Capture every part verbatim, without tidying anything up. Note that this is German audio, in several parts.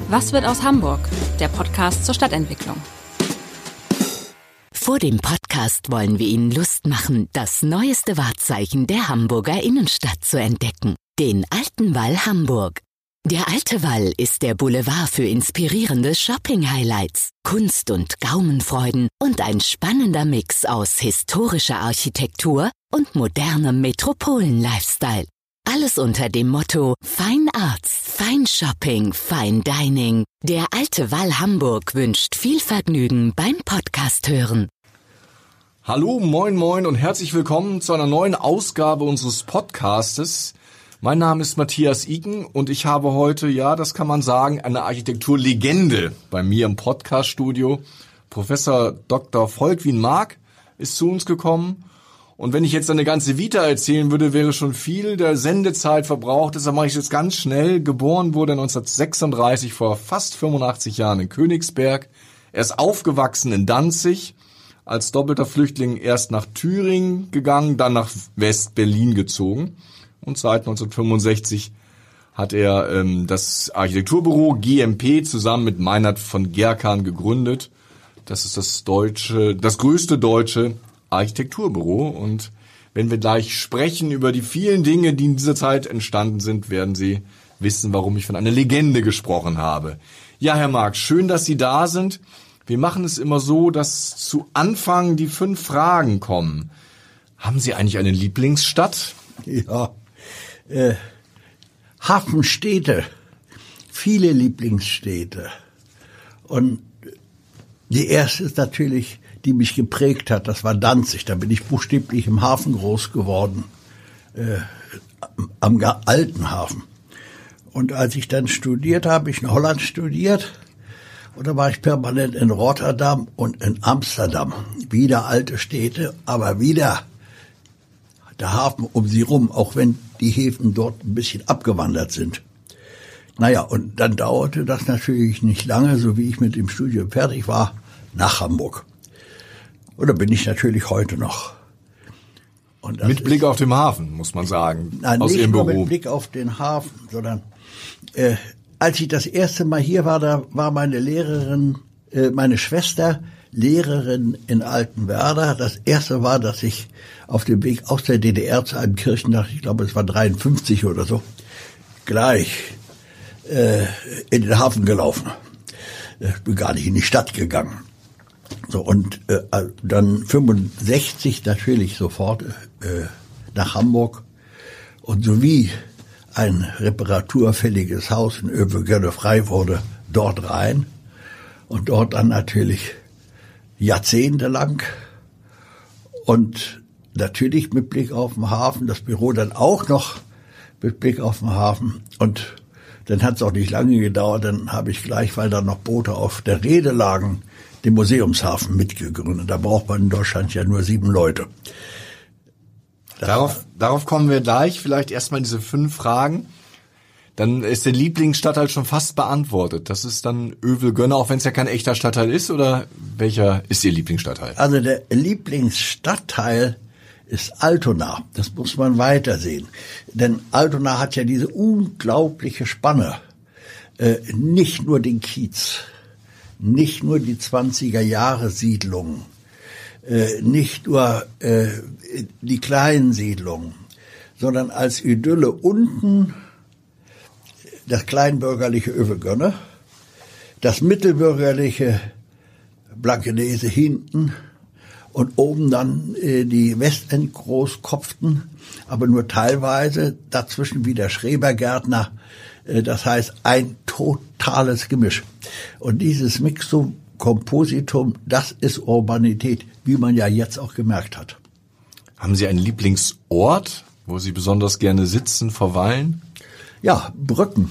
Was wird aus Hamburg? Der Podcast zur Stadtentwicklung. Vor dem Podcast wollen wir Ihnen Lust machen, das neueste Wahrzeichen der Hamburger Innenstadt zu entdecken. Den Alten Wall Hamburg. Der Alte Wall ist der Boulevard für inspirierende Shopping-Highlights, Kunst- und Gaumenfreuden und ein spannender Mix aus historischer Architektur und modernem Metropolen-Lifestyle. Alles unter dem Motto Fine Arts, Fine Shopping, Fine Dining. Der Alte Wall Hamburg wünscht viel Vergnügen beim Podcast hören. Hallo, moin moin und herzlich willkommen zu einer neuen Ausgabe unseres Podcastes. Mein Name ist Matthias Iken und ich habe heute, ja, das kann man sagen, eine Architekturlegende bei mir im Podcaststudio. Professor Doktor Volkwin Mark ist zu uns gekommen. Und wenn ich jetzt eine ganze Vita erzählen würde, wäre schon viel der Sendezeit verbraucht. Deshalb mache ich es jetzt ganz schnell. Geboren wurde neunzehnhundertsechsunddreißig, vor fast fünfundachtzig Jahren in Königsberg. Er ist aufgewachsen in Danzig, als doppelter Flüchtling erst nach Thüringen gegangen, dann nach West-Berlin gezogen. Und seit neunzehnhundertfünfundsechzig hat er ähm, das Architekturbüro G M P zusammen mit Meinert von Gerkan gegründet. Das ist das deutsche, das größte deutsche Architekturbüro. Und wenn wir gleich sprechen über die vielen Dinge, die in dieser Zeit entstanden sind, werden Sie wissen, warum ich von einer Legende gesprochen habe. Ja, Herr Mark, schön, dass Sie da sind. Wir machen es immer so, dass zu Anfang die fünf Fragen kommen. Haben Sie eigentlich eine Lieblingsstadt? Ja, äh, Hafenstädte, viele Lieblingsstädte. Und die erste ist natürlich, die mich geprägt hat, das war Danzig. Da bin ich buchstäblich im Hafen groß geworden, äh, am alten Hafen. Und als ich dann studiert habe, ich in Holland studiert, und da war ich permanent in Rotterdam und in Amsterdam. Wieder alte Städte, aber wieder der Hafen um sie rum, auch wenn die Häfen dort ein bisschen abgewandert sind. Naja, und dann dauerte das natürlich nicht lange, so wie ich mit dem Studium fertig war, nach Hamburg. Und da bin ich natürlich heute noch. Und mit Blick auf den Hafen, muss man sagen, nein, aus nicht Ihrem nur Büro. Mit Blick auf den Hafen, sondern äh, als ich das erste Mal hier war, da war meine Lehrerin, äh, meine Schwester Lehrerin in Altenwerder. Das erste war, dass ich auf dem Weg aus der D D R zu einem Kirchentag, ich glaube es war dreiundfünfzig oder so, gleich äh, in den Hafen gelaufen. Ich bin gar nicht in die Stadt gegangen. So, und äh, dann fünfundsechzig natürlich sofort äh, nach Hamburg und sowie ein reparaturfälliges Haus in Övelgönne frei wurde, dort rein und dort dann natürlich jahrzehntelang und natürlich mit Blick auf den Hafen, das Büro dann auch noch mit Blick auf den Hafen und dann hat es auch nicht lange gedauert, dann habe ich gleich, weil da noch Boote auf der Reede lagen, den Museumshafen mitgegründet. Da braucht man in Deutschland ja nur sieben Leute. Darauf, darauf kommen wir gleich, vielleicht erstmal diese fünf Fragen. Dann ist der Lieblingsstadtteil schon fast beantwortet. Das ist dann Övelgönne, auch wenn es ja kein echter Stadtteil ist, oder welcher ist Ihr Lieblingsstadtteil? Also der Lieblingsstadtteil ist Altona. Das muss man weitersehen. Denn Altona hat ja diese unglaubliche Spanne. Äh, nicht nur den Kiez, nicht nur die zwanziger Jahre Siedlungen, äh, nicht nur äh, die kleinen Siedlungen, sondern als Idylle unten das kleinbürgerliche Övelgönne, das mittelbürgerliche Blankenese hinten und oben dann äh, die Westend-Großkopften, aber nur teilweise, dazwischen wieder Schrebergärtner, äh, das heißt ein totales Gemisch. Und dieses Mixum Compositum, das ist Urbanität, wie man ja jetzt auch gemerkt hat. Haben Sie einen Lieblingsort, wo Sie besonders gerne sitzen, verweilen? Ja, Brücken.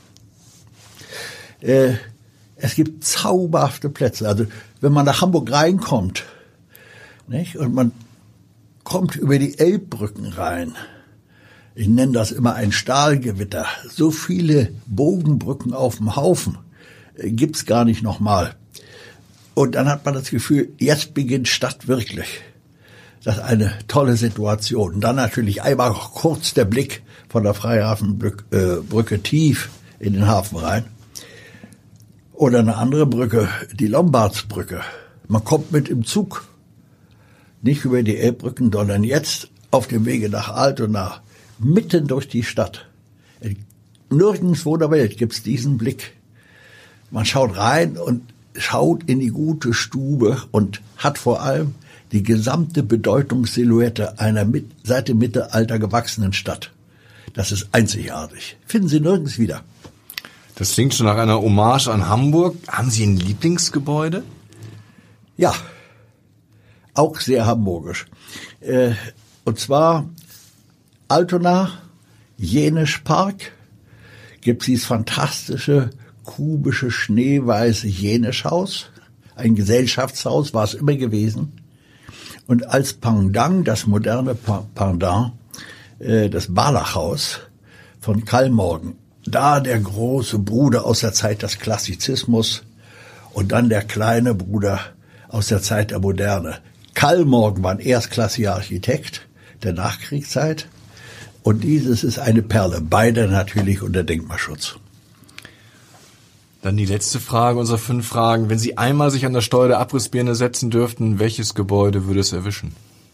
Äh, es gibt zauberhafte Plätze. Also wenn man nach Hamburg reinkommt, nicht, und man kommt über die Elbbrücken rein, ich nenne das immer ein Stahlgewitter, so viele Bogenbrücken auf dem Haufen äh, gibt's gar nicht nochmal. Und dann hat man das Gefühl, jetzt beginnt Stadt wirklich. Das ist eine tolle Situation. Und dann natürlich einmal kurz der Blick von der Freihafenbrücke äh, tief in den Hafen rein. Oder eine andere Brücke, die Lombardsbrücke. Man kommt mit im Zug, nicht über die Elbbrücken, sondern jetzt auf dem Wege nach Altona, mitten durch die Stadt. Nirgendwo der Welt gibt's diesen Blick. Man schaut rein und schaut in die gute Stube und hat vor allem die gesamte Bedeutungssilhouette einer mit, seit dem Mittelalter gewachsenen Stadt. Das ist einzigartig. Finden Sie nirgends wieder. Das klingt schon nach einer Hommage an Hamburg. Haben Sie ein Lieblingsgebäude? Ja, auch sehr hamburgisch. Äh, und zwar Altona, Jenischpark, gibt's dieses fantastische, kubische, schneeweiße Jenischhaus. Ein Gesellschaftshaus war es immer gewesen. Und als Pendant, das moderne Pendant, äh, das Barlachhaus von Kallmorgen. Da der große Bruder aus der Zeit des Klassizismus und dann der kleine Bruder aus der Zeit der Moderne. Kallmorgen war ein erstklassiger Architekt der Nachkriegszeit und dieses ist eine Perle, beide natürlich unter Denkmalschutz. Dann die letzte Frage unserer fünf Fragen. Wenn Sie einmal sich an der Steuer der Abrissbirne setzen dürften, welches Gebäude würde es erwischen?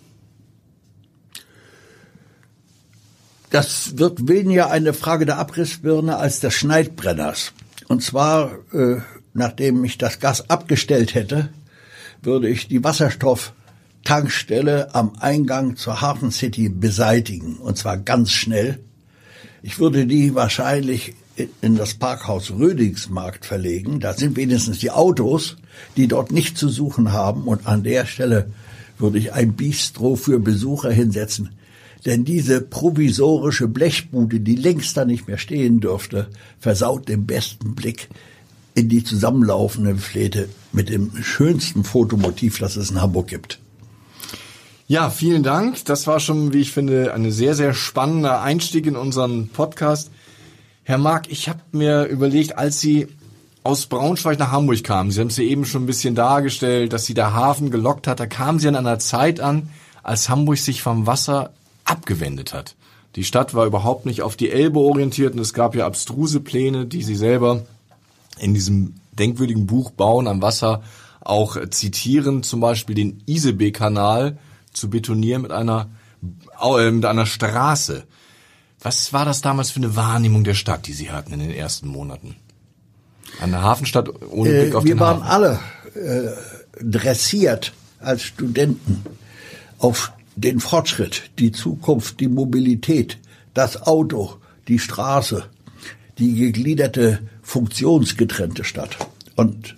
Das wird weniger eine Frage der Abrissbirne als des Schneidbrenners. Und zwar, äh, nachdem ich das Gas abgestellt hätte, würde ich die Wasserstofftankstelle am Eingang zur Hafen City beseitigen. Und zwar ganz schnell. Ich würde die wahrscheinlich in das Parkhaus Rödingsmarkt verlegen. Da sind wenigstens die Autos, die dort nicht zu suchen haben. Und an der Stelle würde ich ein Bistro für Besucher hinsetzen. Denn diese provisorische Blechbude, die längst da nicht mehr stehen dürfte, versaut den besten Blick in die zusammenlaufende Fläche mit dem schönsten Fotomotiv, das es in Hamburg gibt. Ja, vielen Dank. Das war schon, wie ich finde, ein sehr, sehr spannender Einstieg in unseren Podcast. Herr Mark, ich habe mir überlegt, als Sie aus Braunschweig nach Hamburg kamen, Sie haben es ja eben schon ein bisschen dargestellt, dass Sie der Hafen gelockt hat, da kamen Sie an einer Zeit an, als Hamburg sich vom Wasser abgewendet hat. Die Stadt war überhaupt nicht auf die Elbe orientiert und es gab ja abstruse Pläne, die Sie selber in diesem denkwürdigen Buch Bauen am Wasser auch zitieren, zum Beispiel den Isebee-Kanal zu betonieren mit einer, äh, mit einer Straße. Was war das damals für eine Wahrnehmung der Stadt, die Sie hatten in den ersten Monaten? Eine Hafenstadt ohne Blick auf äh, wir den waren Hafen. alle äh, dressiert als Studenten auf den Fortschritt, die Zukunft, die Mobilität, das Auto, die Straße, die gegliederte, funktionsgetrennte Stadt. Und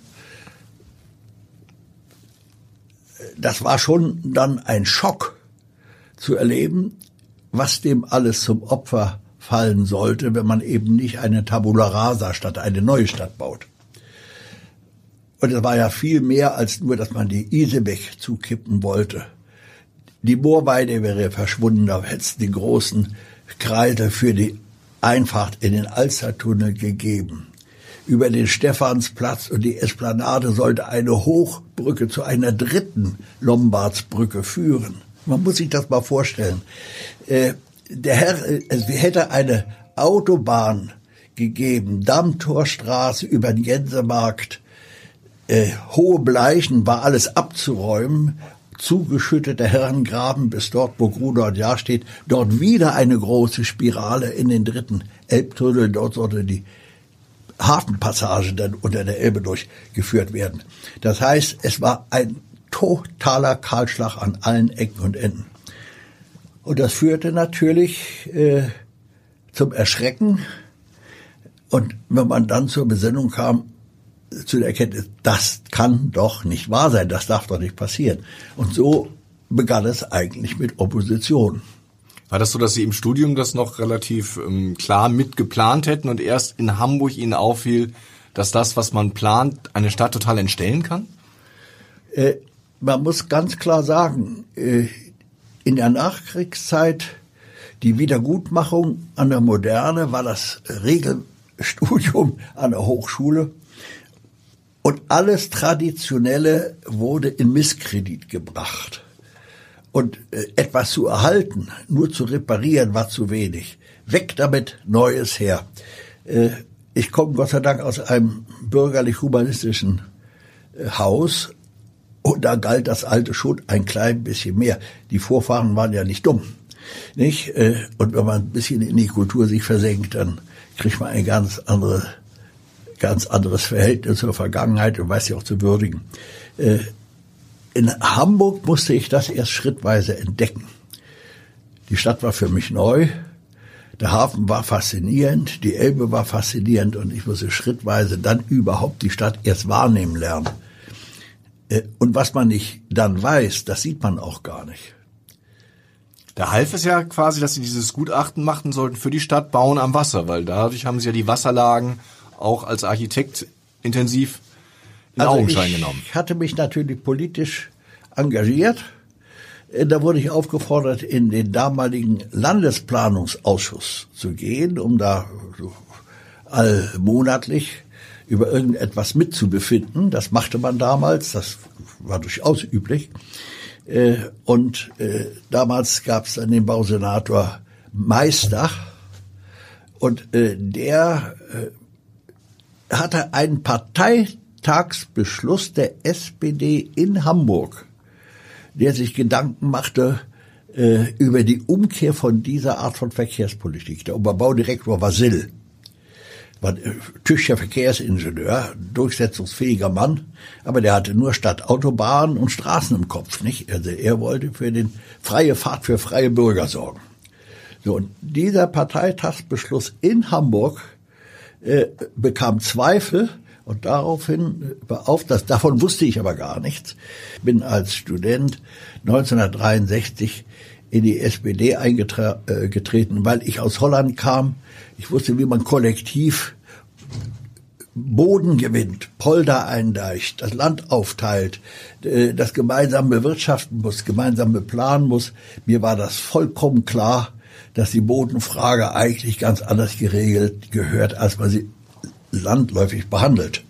das war schon dann ein Schock zu erleben, was dem alles zum Opfer fallen sollte, wenn man eben nicht eine Tabula Rasa Stadt, eine neue Stadt baut. Und es war ja viel mehr als nur, dass man die Isebeck zukippen wollte. Die Moorweide wäre verschwunden, da hätte es den großen Kreisel für die Einfahrt in den Alstertunnel gegeben. Über den Stephansplatz und die Esplanade sollte eine Hochbrücke zu einer dritten Lombardsbrücke führen. Man muss sich das mal vorstellen. Äh, der Herr, es hätte eine Autobahn gegeben, Dammtorstraße über den Gänsemarkt, äh, Hohe Bleichen, war alles abzuräumen, zugeschütteter Herrengraben bis dort, wo Grunert Jahr steht, dort wieder eine große Spirale in den dritten Elbtunnel, dort sollte die Hafenpassage dann unter der Elbe durchgeführt werden. Das heißt, es war ein totaler Kahlschlag an allen Ecken und Enden. Und das führte natürlich äh, zum Erschrecken. Und wenn man dann zur Besinnung kam, zu der Erkenntnis, das kann doch nicht wahr sein, das darf doch nicht passieren. Und so begann es eigentlich mit Opposition. War das so, dass Sie im Studium das noch relativ ähm, klar mitgeplant hätten und erst in Hamburg Ihnen auffiel, dass das, was man plant, eine Stadt total entstellen kann? Äh, man muss ganz klar sagen, äh, in der Nachkriegszeit, die Wiedergutmachung an der Moderne war das Regelstudium an der Hochschule. Und alles Traditionelle wurde in Misskredit gebracht. Und äh, etwas zu erhalten, nur zu reparieren, war zu wenig. Weg damit, Neues her. Äh, ich komme Gott sei Dank aus einem bürgerlich-humanistischen äh, Haus und da galt das Alte schon ein klein bisschen mehr. Die Vorfahren waren ja nicht dumm, nicht? Äh, und wenn man ein bisschen in die Kultur sich versenkt, dann kriegt man ein ganz andere, ganz anderes Verhältnis zur Vergangenheit und weiß sie auch zu würdigen. Äh, in Hamburg musste ich das erst schrittweise entdecken. Die Stadt war für mich neu. Der Hafen war faszinierend, die Elbe war faszinierend und ich musste schrittweise dann überhaupt die Stadt erst wahrnehmen lernen. Und was man nicht dann weiß, das sieht man auch gar nicht. Da half es ja quasi, dass Sie dieses Gutachten machten sollten für die Stadt Bauen am Wasser, weil dadurch haben Sie ja die Wasserlagen auch als Architekt intensiv in also Augenschein ich genommen. Ich hatte mich natürlich politisch engagiert. Da wurde ich aufgefordert, in den damaligen Landesplanungsausschuss zu gehen, um da so allmonatlich über irgendetwas mitzubefinden. Das machte man damals, das war durchaus üblich. Und damals gab es dann den Bausenator Meister und der hatte einen Parteitagsbeschluss der S P D in Hamburg, der sich Gedanken machte äh, über die Umkehr von dieser Art von Verkehrspolitik. Der Oberbaudirektor war Sill, war äh, tüchtiger Verkehrsingenieur, durchsetzungsfähiger Mann, aber der hatte nur Stadtautobahnen und Straßen im Kopf, nicht? Also er wollte für den freie Fahrt für freie Bürger sorgen. So, und dieser Parteitagsbeschluss in Hamburg äh, bekam Zweifel. Und daraufhin, auf das, davon wusste ich aber gar nichts, bin als Student neunzehnhundertdreiundsechzig in die S P D eingetreten, weil ich aus Holland kam. Ich wusste, wie man kollektiv Boden gewinnt, Polder eindeicht, das Land aufteilt, das gemeinsam bewirtschaften muss, gemeinsam beplanen muss. Mir war das vollkommen klar, dass die Bodenfrage eigentlich ganz anders geregelt gehört, als man sie landläufig behandelt.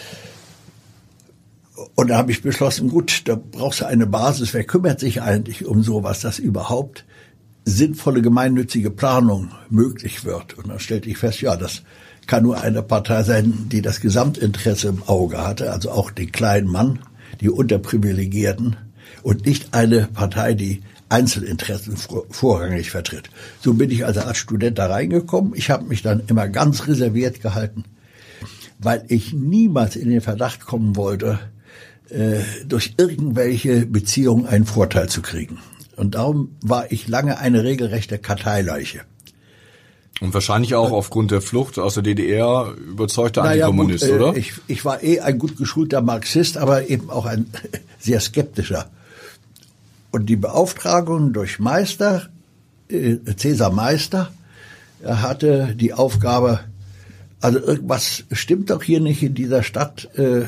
Und da habe ich beschlossen, gut, da brauchst du eine Basis. Wer kümmert sich eigentlich um sowas, dass überhaupt sinnvolle gemeinnützige Planung möglich wird? Und dann stellte ich fest, ja, das kann nur eine Partei sein, die das Gesamtinteresse im Auge hatte, also auch den kleinen Mann, die Unterprivilegierten, und nicht eine Partei, die Einzelinteressen vorrangig vertritt. So bin ich also als Student da reingekommen. Ich habe mich dann immer ganz reserviert gehalten, weil ich niemals in den Verdacht kommen wollte, äh, durch irgendwelche Beziehungen einen Vorteil zu kriegen. Und darum war ich lange eine regelrechte Karteileiche. Und wahrscheinlich auch aufgrund der Flucht aus der D D R überzeugter naja, Antikommunist, gut, äh, oder? Ich, ich war eh ein gut geschulter Marxist, aber eben auch ein sehr skeptischer. Und die Beauftragung durch Meister, äh, Cäsar Meister, er hatte die Aufgabe, also irgendwas stimmt doch hier nicht in dieser Stadt. Äh,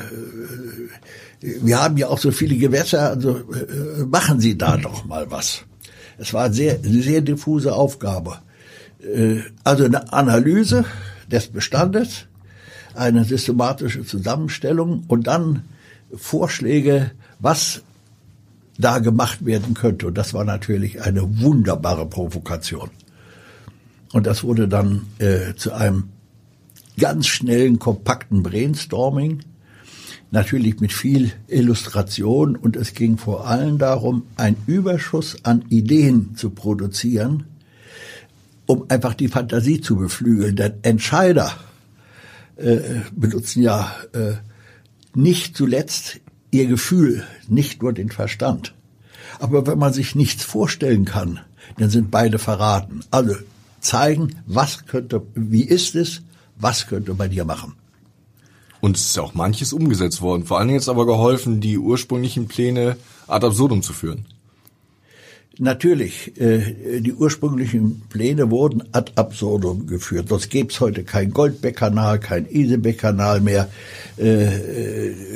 wir haben ja auch so viele Gewässer, also äh, machen Sie da doch mal was. Es war eine sehr, sehr diffuse Aufgabe. Äh, also eine Analyse des Bestandes, eine systematische Zusammenstellung und dann Vorschläge, was da gemacht werden könnte. Und das war natürlich eine wunderbare Provokation. Und das wurde dann äh, zu einem ganz schnellen, kompakten Brainstorming, natürlich mit viel Illustration, und es ging vor allem darum, einen Überschuss an Ideen zu produzieren, um einfach die Fantasie zu beflügeln. Denn Entscheider äh, benutzen ja äh, nicht zuletzt ihr Gefühl, nicht nur den Verstand. Aber wenn man sich nichts vorstellen kann, dann sind beide verraten. Also zeigen, was könnte, wie ist es, was könnte man hier machen. Und es ist auch manches umgesetzt worden. Vor allen Dingen jetzt aber geholfen, die ursprünglichen Pläne ad absurdum zu führen. Natürlich, äh, die ursprünglichen Pläne wurden ad absurdum geführt. Sonst gäbe es heute kein Goldbeck-Kanal, kein Isebeck-Kanal mehr. Äh, äh,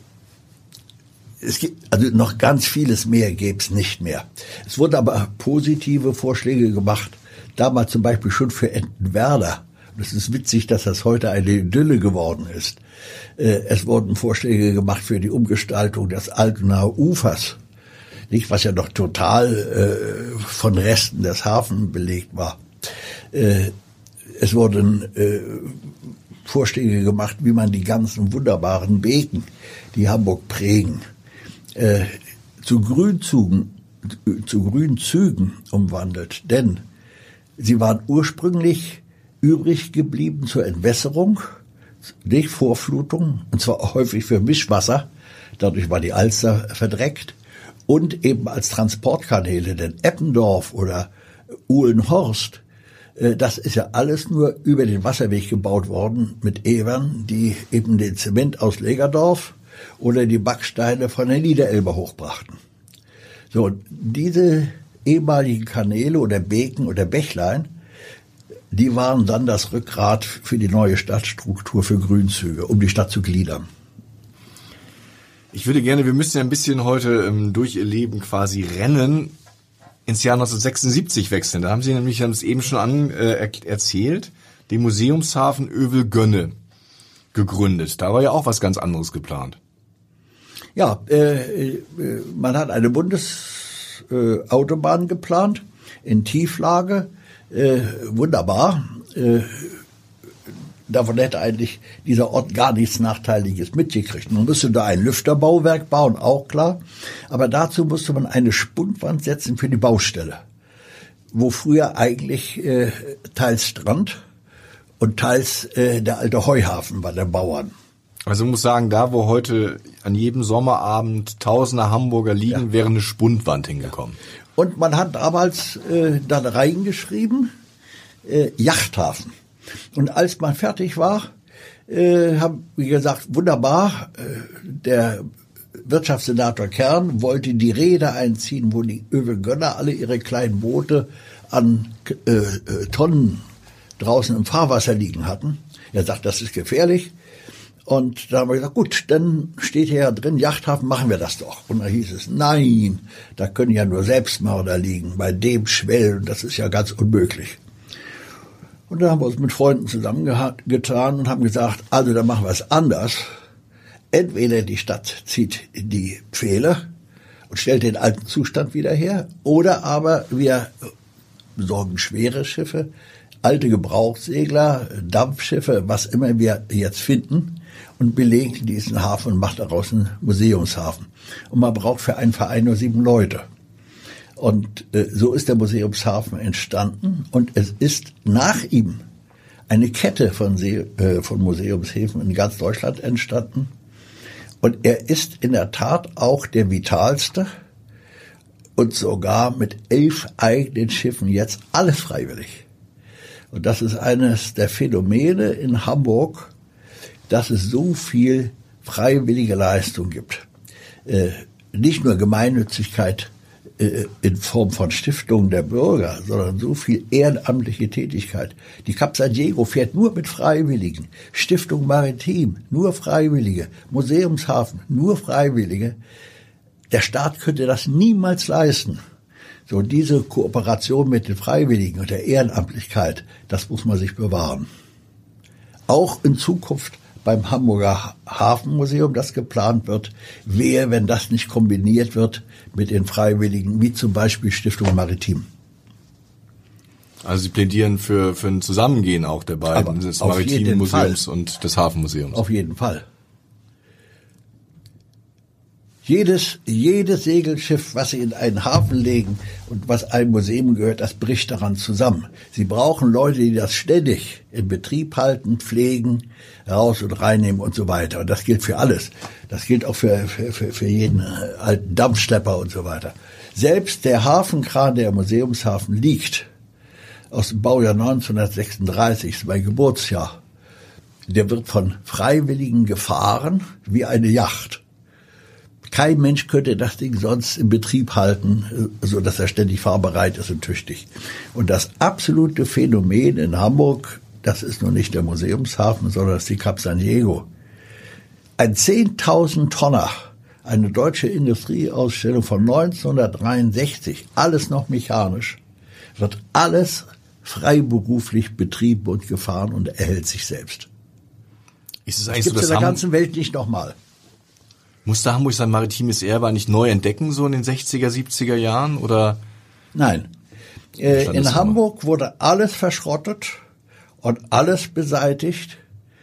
es gibt also noch ganz vieles mehr gäbe es nicht mehr. Es wurden aber positive Vorschläge gemacht. Damals zum Beispiel schon für Entenwerder. Das ist witzig, dass das heute eine Idylle geworden ist. Es wurden Vorschläge gemacht für die Umgestaltung des Altenaer Ufers, nicht, was ja noch total äh, von Resten des Hafens belegt war. Äh, es wurden äh, Vorschläge gemacht, wie man die ganzen wunderbaren Beken, die Hamburg prägen, äh, zu Grünzügen, zu Grünzügen umwandelt. Denn sie waren ursprünglich übrig geblieben zur Entwässerung, nicht Vorflutung, und zwar auch häufig für Mischwasser. Dadurch war die Alster verdreckt. Und eben als Transportkanäle, denn Eppendorf oder Uhlenhorst, äh, das ist ja alles nur über den Wasserweg gebaut worden mit Ebern, die eben den Zement aus Legerdorf oder die Backsteine von der Niederelbe hochbrachten. So, diese ehemaligen Kanäle oder Beken oder Bächlein, die waren dann das Rückgrat für die neue Stadtstruktur für Grünzüge, um die Stadt zu gliedern. Ich würde gerne, wir müssen ja ein bisschen heute ähm, durch Ihr Leben quasi rennen, ins Jahr neunzehnhundertsechsundsiebzig wechseln. Da haben Sie nämlich, haben es eben schon an, äh, erzählt, den Museumshafen Övelgönne gegründet. Da war ja auch was ganz anderes geplant. Ja, äh, äh, man hat eine Bundesautobahn äh, geplant in Tieflage. Äh, wunderbar. Äh, davon hätte eigentlich dieser Ort gar nichts Nachteiliges mitgekriegt. Man musste da ein Lüfterbauwerk bauen, auch klar. Aber dazu musste man eine Spundwand setzen für die Baustelle, wo früher eigentlich äh, teils Strand und teils äh, der alte Heuhafen war, der Bauern. Also ich muss sagen, da wo heute an jedem Sommerabend tausende Hamburger liegen, ja, wäre eine Spundwand hingekommen. Und man hat damals äh, dann reingeschrieben, äh, Yachthafen. Und als man fertig war, äh, haben wie gesagt, wunderbar, äh, der Wirtschaftssenator Kern wollte die Reede einziehen, wo die Övelgönner alle ihre kleinen Boote an äh, äh, Tonnen draußen im Fahrwasser liegen hatten. Er sagt, das ist gefährlich. Und da haben wir gesagt, gut, dann steht hier ja drin, Yachthafen, machen wir das doch. Und da hieß es, nein, da können ja nur Selbstmörder liegen, bei dem Schwellen, das ist ja ganz unmöglich. Und dann haben wir uns mit Freunden zusammengetan und haben gesagt, also dann machen wir es anders. Entweder die Stadt zieht die Pfähle und stellt den alten Zustand wieder her, oder aber wir besorgen schwere Schiffe, alte Gebrauchssegler, Dampfschiffe, was immer wir jetzt finden, und belegen diesen Hafen und machen daraus einen Museumshafen. Und man braucht für einen Verein nur sieben Leute. Und äh, so ist der Museumshafen entstanden, und es ist nach ihm eine Kette von, See, äh, von Museumshäfen in ganz Deutschland entstanden. Und er ist in der Tat auch der vitalste und sogar mit elf eigenen Schiffen, jetzt alles freiwillig. Und das ist eines der Phänomene in Hamburg, dass es so viel freiwillige Leistung gibt. Äh, nicht nur Gemeinnützigkeit äh, in Form von Stiftungen der Bürger, sondern so viel ehrenamtliche Tätigkeit. Die Cap San Diego fährt nur mit Freiwilligen. Stiftung Maritim, nur Freiwillige. Museumshafen, nur Freiwillige. Der Staat könnte das niemals leisten. So, diese Kooperation mit den Freiwilligen und der Ehrenamtlichkeit, das muss man sich bewahren. Auch in Zukunft beim Hamburger Hafenmuseum, das geplant wird, wer, wenn das nicht kombiniert wird mit den Freiwilligen, wie zum Beispiel Stiftung Maritim. Also Sie plädieren für, für ein Zusammengehen auch der beiden, Aber des Maritimen Museums und des Hafenmuseums. Auf jeden Fall. Jedes, jedes Segelschiff, was Sie in einen Hafen legen und was einem Museum gehört, das bricht daran zusammen. Sie brauchen Leute, die das ständig in Betrieb halten, pflegen, raus und reinnehmen und so weiter. Und das gilt für alles. Das gilt auch für, für, für, für jeden alten Dampfschlepper und so weiter. Selbst der Hafenkran, der im Museumshafen liegt, aus dem Baujahr neunzehnhundertsechsunddreißig, ist mein Geburtsjahr, der wird von Freiwilligen gefahren wie eine Yacht. Kein Mensch könnte das Ding sonst in Betrieb halten, so dass er ständig fahrbereit ist und tüchtig. Und das absolute Phänomen in Hamburg, das ist nun nicht der Museumshafen, sondern das ist die Cap San Diego. Ein zehntausend Tonner, eine deutsche Industrieausstellung von neunzehnhundertdreiundsechzig, alles noch mechanisch, wird alles freiberuflich betrieben und gefahren und erhält sich selbst. Ist es das eigentlich gibt es so, in der Ham- ganzen Welt nicht nochmal. Musste Hamburg sein maritimes Erbe eigentlich neu entdecken, so in den sechziger, siebziger Jahren, oder? Nein. Äh, in Hamburg wurde alles verschrottet und alles beseitigt.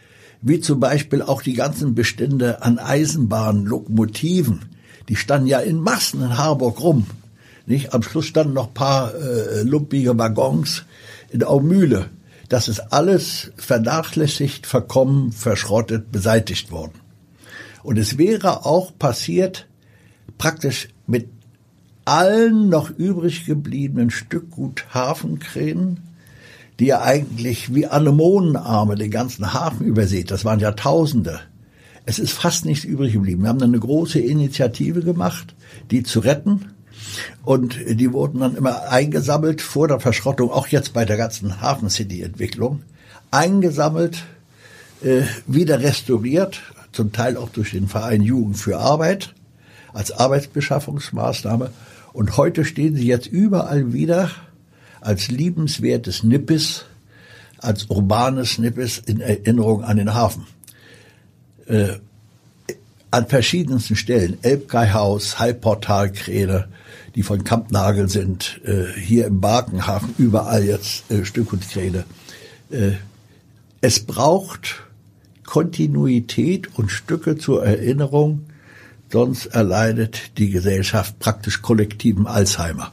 wie zum Beispiel auch die ganzen Bestände an Eisenbahnen, Lokomotiven, die standen ja in Massen in Harburg rum. Nicht? Am Schluss standen noch ein paar äh, lumpige Waggons in Aumühle. Das ist alles vernachlässigt, verkommen, verschrottet, beseitigt worden. Und es wäre auch passiert, praktisch mit allen noch übrig gebliebenen Stückgut Hafenkränen, die ja eigentlich wie Anemonenarme den ganzen Hafen übersät. Das waren Jahrtausende. Es ist fast nichts übrig geblieben. Wir haben dann eine große Initiative gemacht, die zu retten. Und die wurden dann immer eingesammelt vor der Verschrottung, auch jetzt bei der ganzen Hafen-City-Entwicklung, eingesammelt, äh, wieder restauriert, zum Teil auch durch den Verein Jugend für Arbeit, als Arbeitsbeschaffungsmaßnahme. Und heute stehen sie jetzt überall wieder als liebenswertes Nippes, als urbanes Nippes in Erinnerung an den Hafen. Äh, an verschiedensten Stellen, Elbgeihaus, Halbportalkräne, die von Kampnagel sind, äh, hier im Barkenhafen, überall jetzt äh, Stückgutkräne. Äh, es braucht Kontinuität und Stücke zur Erinnerung, sonst erleidet die Gesellschaft praktisch kollektiven Alzheimer.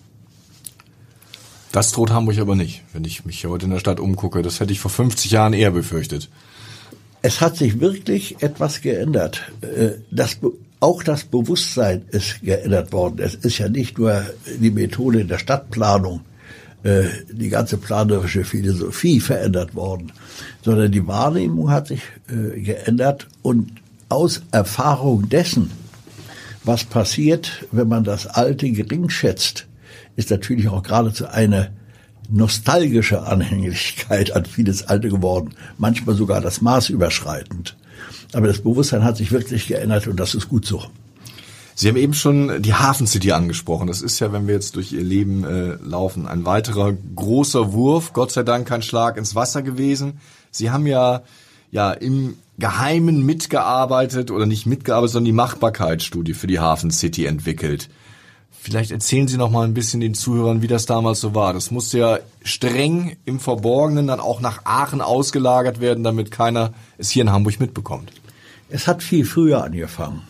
Das droht Hamburg aber nicht, wenn ich mich heute in der Stadt umgucke. Das hätte ich vor fünfzig Jahren eher befürchtet. Es hat sich wirklich etwas geändert. Das, auch das Bewusstsein ist geändert worden. Es ist ja nicht nur die Methode der Stadtplanung, die ganze planerische Philosophie verändert worden, sondern die Wahrnehmung hat sich geändert. Und aus Erfahrung dessen, was passiert, wenn man das Alte gering schätzt, ist natürlich auch geradezu eine nostalgische Anhänglichkeit an vieles Alte geworden, manchmal sogar das Maß überschreitend. Aber das Bewusstsein hat sich wirklich geändert und das ist gut so. Sie haben eben schon die Hafen City angesprochen. Das ist ja, wenn wir jetzt durch Ihr Leben äh, laufen, ein weiterer großer Wurf, Gott sei Dank kein Schlag ins Wasser gewesen. Sie haben ja ja im Geheimen mitgearbeitet oder nicht mitgearbeitet, sondern die Machbarkeitsstudie für die Hafen City entwickelt. Vielleicht erzählen Sie noch mal ein bisschen den Zuhörern, wie das damals so war. Das musste ja streng im Verborgenen dann auch nach Aachen ausgelagert werden, damit keiner es hier in Hamburg mitbekommt. Es hat viel früher angefangen.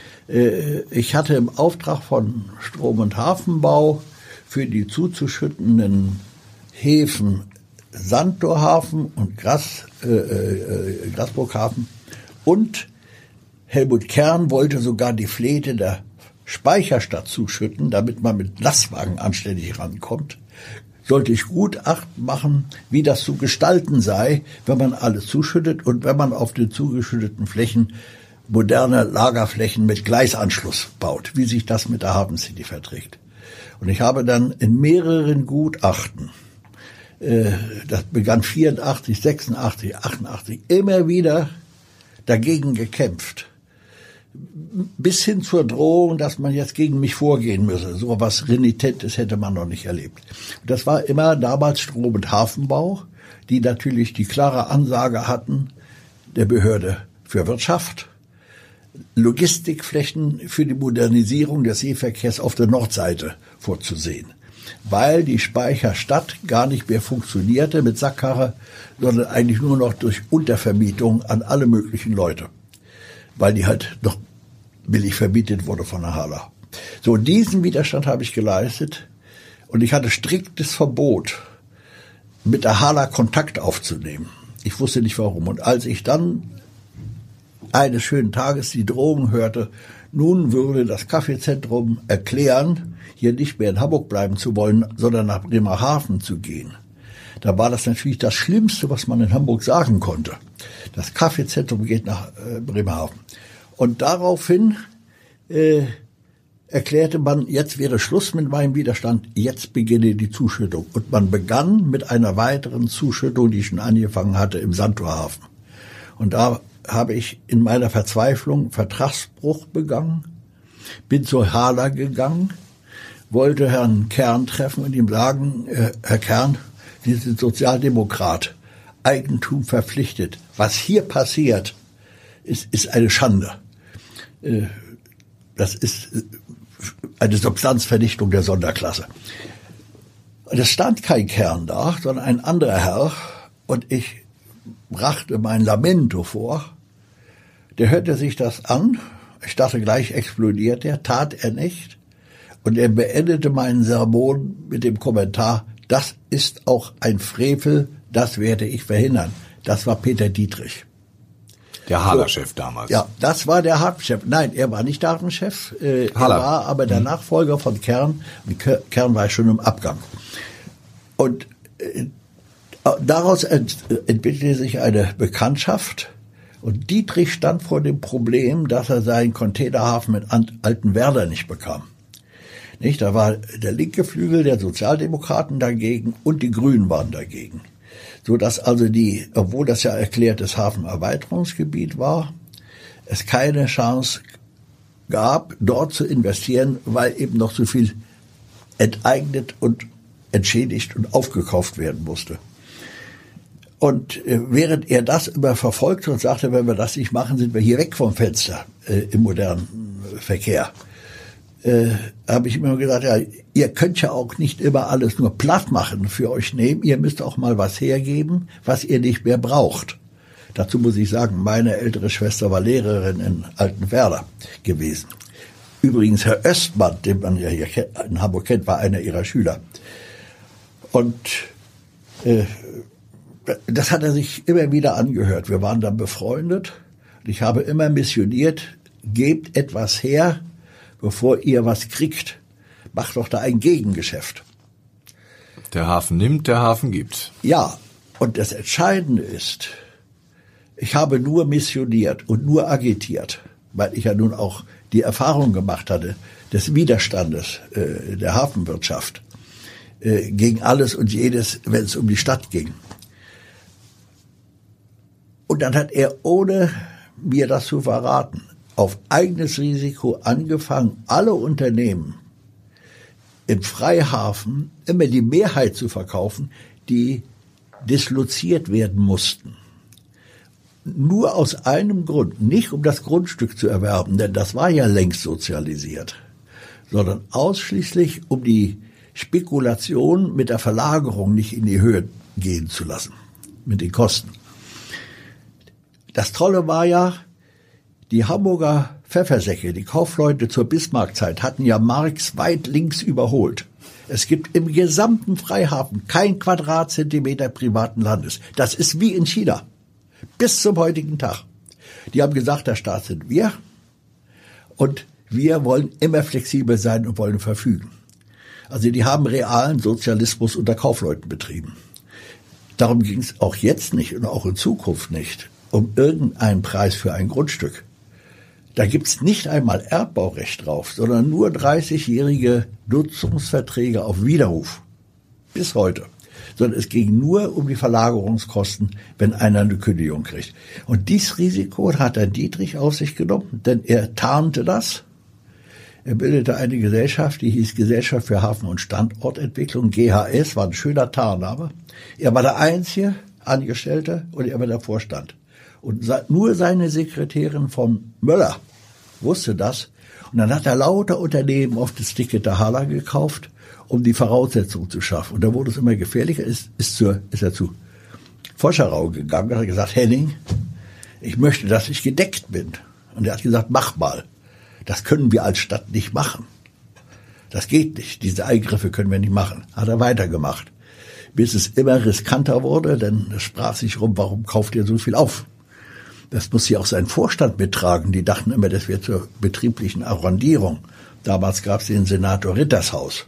Ich hatte im Auftrag von Strom- und Hafenbau für die zuzuschüttenden Häfen Sandtorhafen und Gras, äh, äh, Grasburghafen und Helmut Kern wollte sogar die Fläche der Speicherstadt zuschütten, damit man mit Lastwagen anständig rankommt. Sollte ich Gutachten machen, wie das zu gestalten sei, wenn man alles zuschüttet und wenn man auf den zugeschütteten Flächen moderne Lagerflächen mit Gleisanschluss baut, wie sich das mit der Hafen City verträgt. Und ich habe dann in mehreren Gutachten, äh, das begann vierundachtzig, sechsundachtzig, achtundachtzig, immer wieder dagegen gekämpft. Bis hin zur Drohung, dass man jetzt gegen mich vorgehen müsse. So was Renitentes hätte man noch nicht erlebt. Das war immer damals Strom- und Hafenbau, die natürlich die klare Ansage hatten der Behörde für Wirtschaft, Logistikflächen für die Modernisierung des Seeverkehrs auf der Nordseite vorzusehen. Weil die Speicherstadt gar nicht mehr funktionierte mit Sackkarre, sondern eigentlich nur noch durch Untervermietung an alle möglichen Leute. Weil die halt noch billig vermietet wurde von der Hala. So, diesen Widerstand habe ich geleistet und ich hatte striktes Verbot, mit der Hala Kontakt aufzunehmen. Ich wusste nicht warum. Und als ich dann eines schönen Tages die Drohung hörte, nun würde das Kaffeezentrum erklären, hier nicht mehr in Hamburg bleiben zu wollen, sondern nach Bremerhaven zu gehen. Da war das natürlich das Schlimmste, was man in Hamburg sagen konnte. Das Kaffeezentrum geht nach äh, Bremerhaven. Und daraufhin äh, erklärte man, jetzt wäre Schluss mit meinem Widerstand, jetzt beginne die Zuschüttung. Und man begann mit einer weiteren Zuschüttung, die ich schon angefangen hatte, im Sandtorhafen. Und da habe ich in meiner Verzweiflung Vertragsbruch begangen, bin zur Hala gegangen, wollte Herrn Kern treffen und ihm sagen, äh, Herr Kern, Sie sind Sozialdemokrat, Eigentum verpflichtet. Was hier passiert, ist, ist eine Schande. Das ist eine Substanzvernichtung der Sonderklasse. Und es stand kein Kern da, sondern ein anderer Herr. Und ich brachte mein Lamento vor. Der hörte sich das an. Ich dachte, gleich explodiert er. Tat er nicht. Und er beendete meinen Sermon mit dem Kommentar, das ist auch ein Frevel, das werde ich verhindern. Das war Peter Dietrich. Der Hala-Chef so, damals. Ja, das war der Hafenchef. Nein, er war nicht der Hafenchef. Äh, er war aber der Nachfolger von Kern. Und Kern war schon im Abgang. Und äh, daraus ent, entwickelte sich eine Bekanntschaft. Und Dietrich stand vor dem Problem, dass er seinen Containerhafen mit Altenwerder nicht bekam. Nicht, da war der linke Flügel der Sozialdemokraten dagegen und die Grünen waren dagegen. So dass also die, obwohl das ja erklärtes Hafenerweiterungsgebiet war, es keine Chance gab, dort zu investieren, weil eben noch so viel enteignet und entschädigt und aufgekauft werden musste. Und äh, während er das immer verfolgte und sagte, wenn wir das nicht machen, sind wir hier weg vom Fenster äh, im modernen äh, Verkehr, äh, habe ich immer gesagt, ja, ihr könnt ja auch nicht immer alles nur platt machen für euch nehmen, ihr müsst auch mal was hergeben, was ihr nicht mehr braucht. Dazu muss ich sagen, meine ältere Schwester war Lehrerin in Altenwerder gewesen. Übrigens Herr Östmann, den man ja hier in Hamburg kennt, war einer ihrer Schüler. Und äh, das hat er sich immer wieder angehört. Wir waren dann befreundet. Ich habe immer missioniert, gebt etwas her, bevor ihr was kriegt. Macht doch da ein Gegengeschäft. Der Hafen nimmt, der Hafen gibt. Ja, und das Entscheidende ist, ich habe nur missioniert und nur agitiert, weil ich ja nun auch die Erfahrung gemacht hatte des Widerstandes äh, der Hafenwirtschaft äh, gegen alles und jedes, wenn es um die Stadt ging. Und dann hat er, ohne mir das zu verraten, auf eigenes Risiko angefangen, alle Unternehmen im Freihafen immer die Mehrheit zu verkaufen, die disloziert werden mussten. Nur aus einem Grund, nicht um das Grundstück zu erwerben, denn das war ja längst sozialisiert, sondern ausschließlich um die Spekulation mit der Verlagerung nicht in die Höhe gehen zu lassen, mit den Kosten. Das Tolle war ja, die Hamburger Pfeffersäcke, die Kaufleute zur Bismarckzeit, hatten ja Marx weit links überholt. Es gibt im gesamten Freihafen kein Quadratzentimeter privaten Landes. Das ist wie in China. Bis zum heutigen Tag. Die haben gesagt, der Staat sind wir und wir wollen immer flexibel sein und wollen verfügen. Also die haben realen Sozialismus unter Kaufleuten betrieben. Darum ging es auch jetzt nicht und auch in Zukunft nicht um irgendeinen Preis für ein Grundstück. Da gibt's nicht einmal Erbbaurecht drauf, sondern nur dreißigjährige Nutzungsverträge auf Widerruf. Bis heute. Sondern es ging nur um die Verlagerungskosten, wenn einer eine Kündigung kriegt. Und dieses Risiko hat Herr Dietrich auf sich genommen, denn er tarnte das. Er bildete eine Gesellschaft, die hieß Gesellschaft für Hafen- und Standortentwicklung, G H S, war ein schöner Tarnname. Er war der einzige Angestellte und er war der Vorstand. Und nur seine Sekretärin von Möller wusste das. Und dann hat er lauter Unternehmen auf das Ticket der Hala gekauft, um die Voraussetzungen zu schaffen. Und da wurde es immer gefährlicher, ist, ist, zur, ist er zu Foscherau gegangen und hat gesagt, Henning, ich möchte, dass ich gedeckt bin. Und er hat gesagt, mach mal. Das können wir als Stadt nicht machen. Das geht nicht. Diese Eingriffe können wir nicht machen. Hat er weitergemacht. Bis es immer riskanter wurde, denn es sprach sich rum, warum kauft ihr so viel auf? Das muss ja auch sein Vorstand mittragen. Die dachten immer, das wäre zur betrieblichen Arrondierung. Damals gab es den Senator Rittershaus.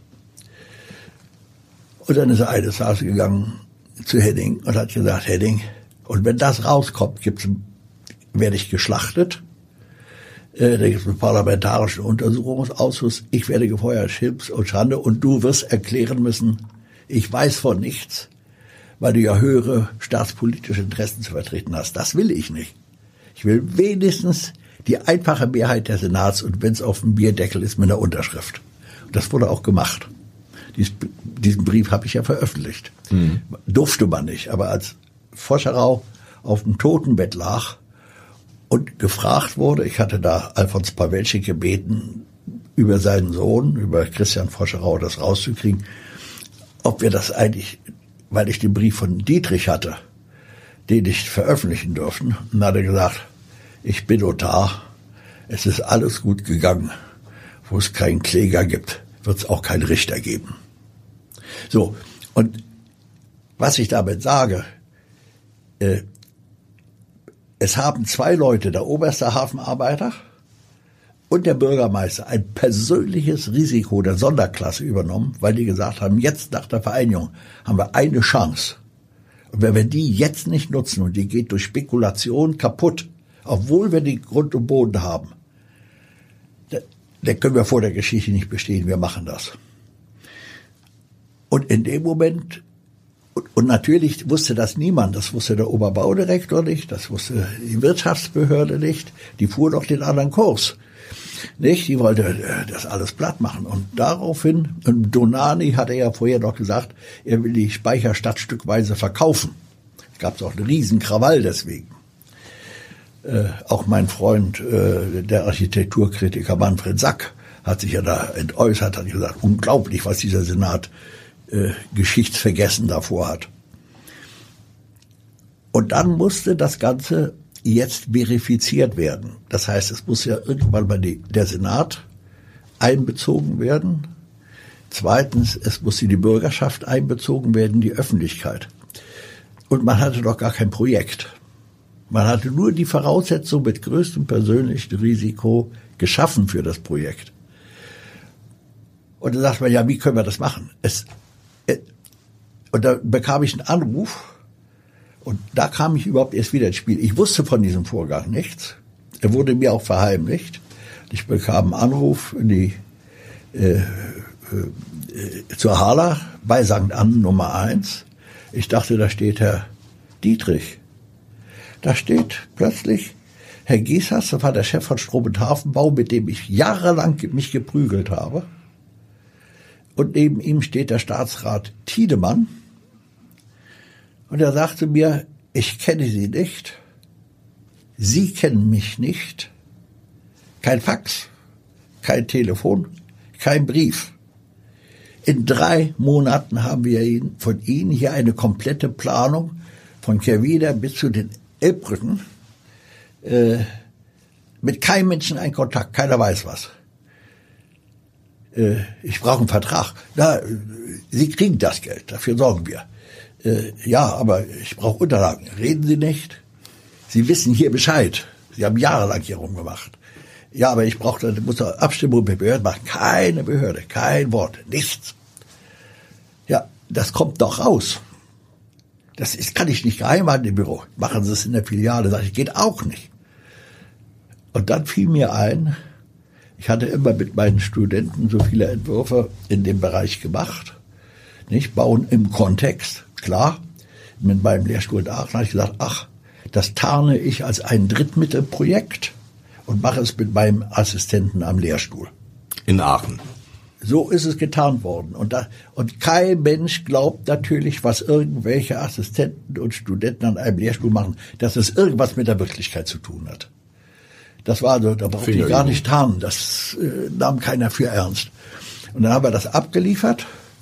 Und dann ist er eines Tages gegangen zu Henning und hat gesagt, Henning, und wenn das rauskommt, gibt's, werde ich geschlachtet. Äh, da gibt es einen parlamentarischen Untersuchungsausschuss. Ich werde gefeuert, Schimpf und Schande. Und du wirst erklären müssen, ich weiß von nichts, weil du ja höhere staatspolitische Interessen zu vertreten hast. Das will ich nicht. Ich will wenigstens die einfache Mehrheit der Senats und wenn es auf dem Bierdeckel ist, mit einer Unterschrift. Und das wurde auch gemacht. Dies, diesen Brief habe ich ja veröffentlicht. Mhm. Durfte man nicht, aber als Foscherau auf dem Totenbett lag und gefragt wurde, ich hatte da Alfons Pawelczyk gebeten, über seinen Sohn, über Christian Foscherau das rauszukriegen, ob wir das eigentlich, weil ich den Brief von Dietrich hatte, den nicht veröffentlichen dürfen. Und dann hat er gesagt, ich bin Notar, es ist alles gut gegangen. Wo es keinen Kläger gibt, wird es auch keinen Richter geben. So, und was ich damit sage, äh, es haben zwei Leute, der oberste Hafenarbeiter und der Bürgermeister, ein persönliches Risiko der Sonderklasse übernommen, weil die gesagt haben, jetzt nach der Vereinigung haben wir eine Chance. Und wenn wir die jetzt nicht nutzen und die geht durch Spekulation kaputt, obwohl wir die Grund und Boden haben, dann, dann können wir vor der Geschichte nicht bestehen, wir machen das. Und in dem Moment, und, und natürlich wusste das niemand, das wusste der Oberbaudirektor nicht, das wusste die Wirtschaftsbehörde nicht, die fuhr doch den anderen Kurs. Nicht? Die wollte das alles platt machen. Und daraufhin, und Donani hatte ja vorher noch gesagt, er will die Speicherstadt stückweise verkaufen. Es gab auch einen riesen Krawall deswegen. Äh, auch mein Freund, äh, der Architekturkritiker Manfred Sack, hat sich ja da entäußert, hat gesagt, unglaublich, was dieser Senat äh, geschichtsvergessen davor hat. Und dann musste das Ganze jetzt verifiziert werden. Das heißt, es muss ja irgendwann mal die, der Senat einbezogen werden. Zweitens, es muss die Bürgerschaft einbezogen werden, die Öffentlichkeit. Und man hatte doch gar kein Projekt. Man hatte nur die Voraussetzung mit größtem persönlichen Risiko geschaffen für das Projekt. Und dann sagt man, ja, wie können wir das machen? Es, äh, und da bekam ich einen Anruf. Und da kam ich überhaupt erst wieder ins Spiel. Ich wusste von diesem Vorgang nichts. Er wurde mir auch verheimlicht. Ich bekam einen Anruf in die, äh, äh, zur Hala bei Sankt Ann Nummer eins. Ich dachte, da steht Herr Dietrich. Da steht plötzlich Herr Giesers, das war der Chef von Strom- und Hafenbau, mit dem ich jahrelang mich geprügelt habe. Und neben ihm steht der Staatsrat Tiedemann. Und er sagte mir, ich kenne Sie nicht, Sie kennen mich nicht, kein Fax, kein Telefon, kein Brief. In drei Monaten haben wir Ihnen, von Ihnen hier eine komplette Planung von Kerwider bis zu den Elbbrücken, äh, mit keinem Menschen einen Kontakt, keiner weiß was. Äh, ich brauche einen Vertrag. Na, Sie kriegen das Geld, dafür sorgen wir. Äh, ja, aber ich brauche Unterlagen. Reden Sie nicht? Sie wissen hier Bescheid. Sie haben jahrelang hier rumgemacht. Ja, aber ich brauche, da muss eine Abstimmung mit Behörden machen. Keine Behörde, kein Wort, nichts. Ja, das kommt doch raus. Das ist, kann ich nicht geheim halten im Büro. Machen Sie es in der Filiale. Sag ich, geht auch nicht. Und dann fiel mir ein, ich hatte immer mit meinen Studenten so viele Entwürfe in dem Bereich gemacht. Nicht bauen im Kontext. Klar, mit meinem Lehrstuhl in Aachen habe ich gesagt, ach, das tarne ich als ein Drittmittelprojekt und mache es mit meinem Assistenten am Lehrstuhl. In Aachen. So ist es getarnt worden. Und, da, und kein Mensch glaubt natürlich, was irgendwelche Assistenten und Studenten an einem Lehrstuhl machen, dass es irgendwas mit der Wirklichkeit zu tun hat. Das war so, da brauchte ich gar nicht tarnen. Das äh, nahm keiner für ernst. Und dann haben wir das abgeliefert.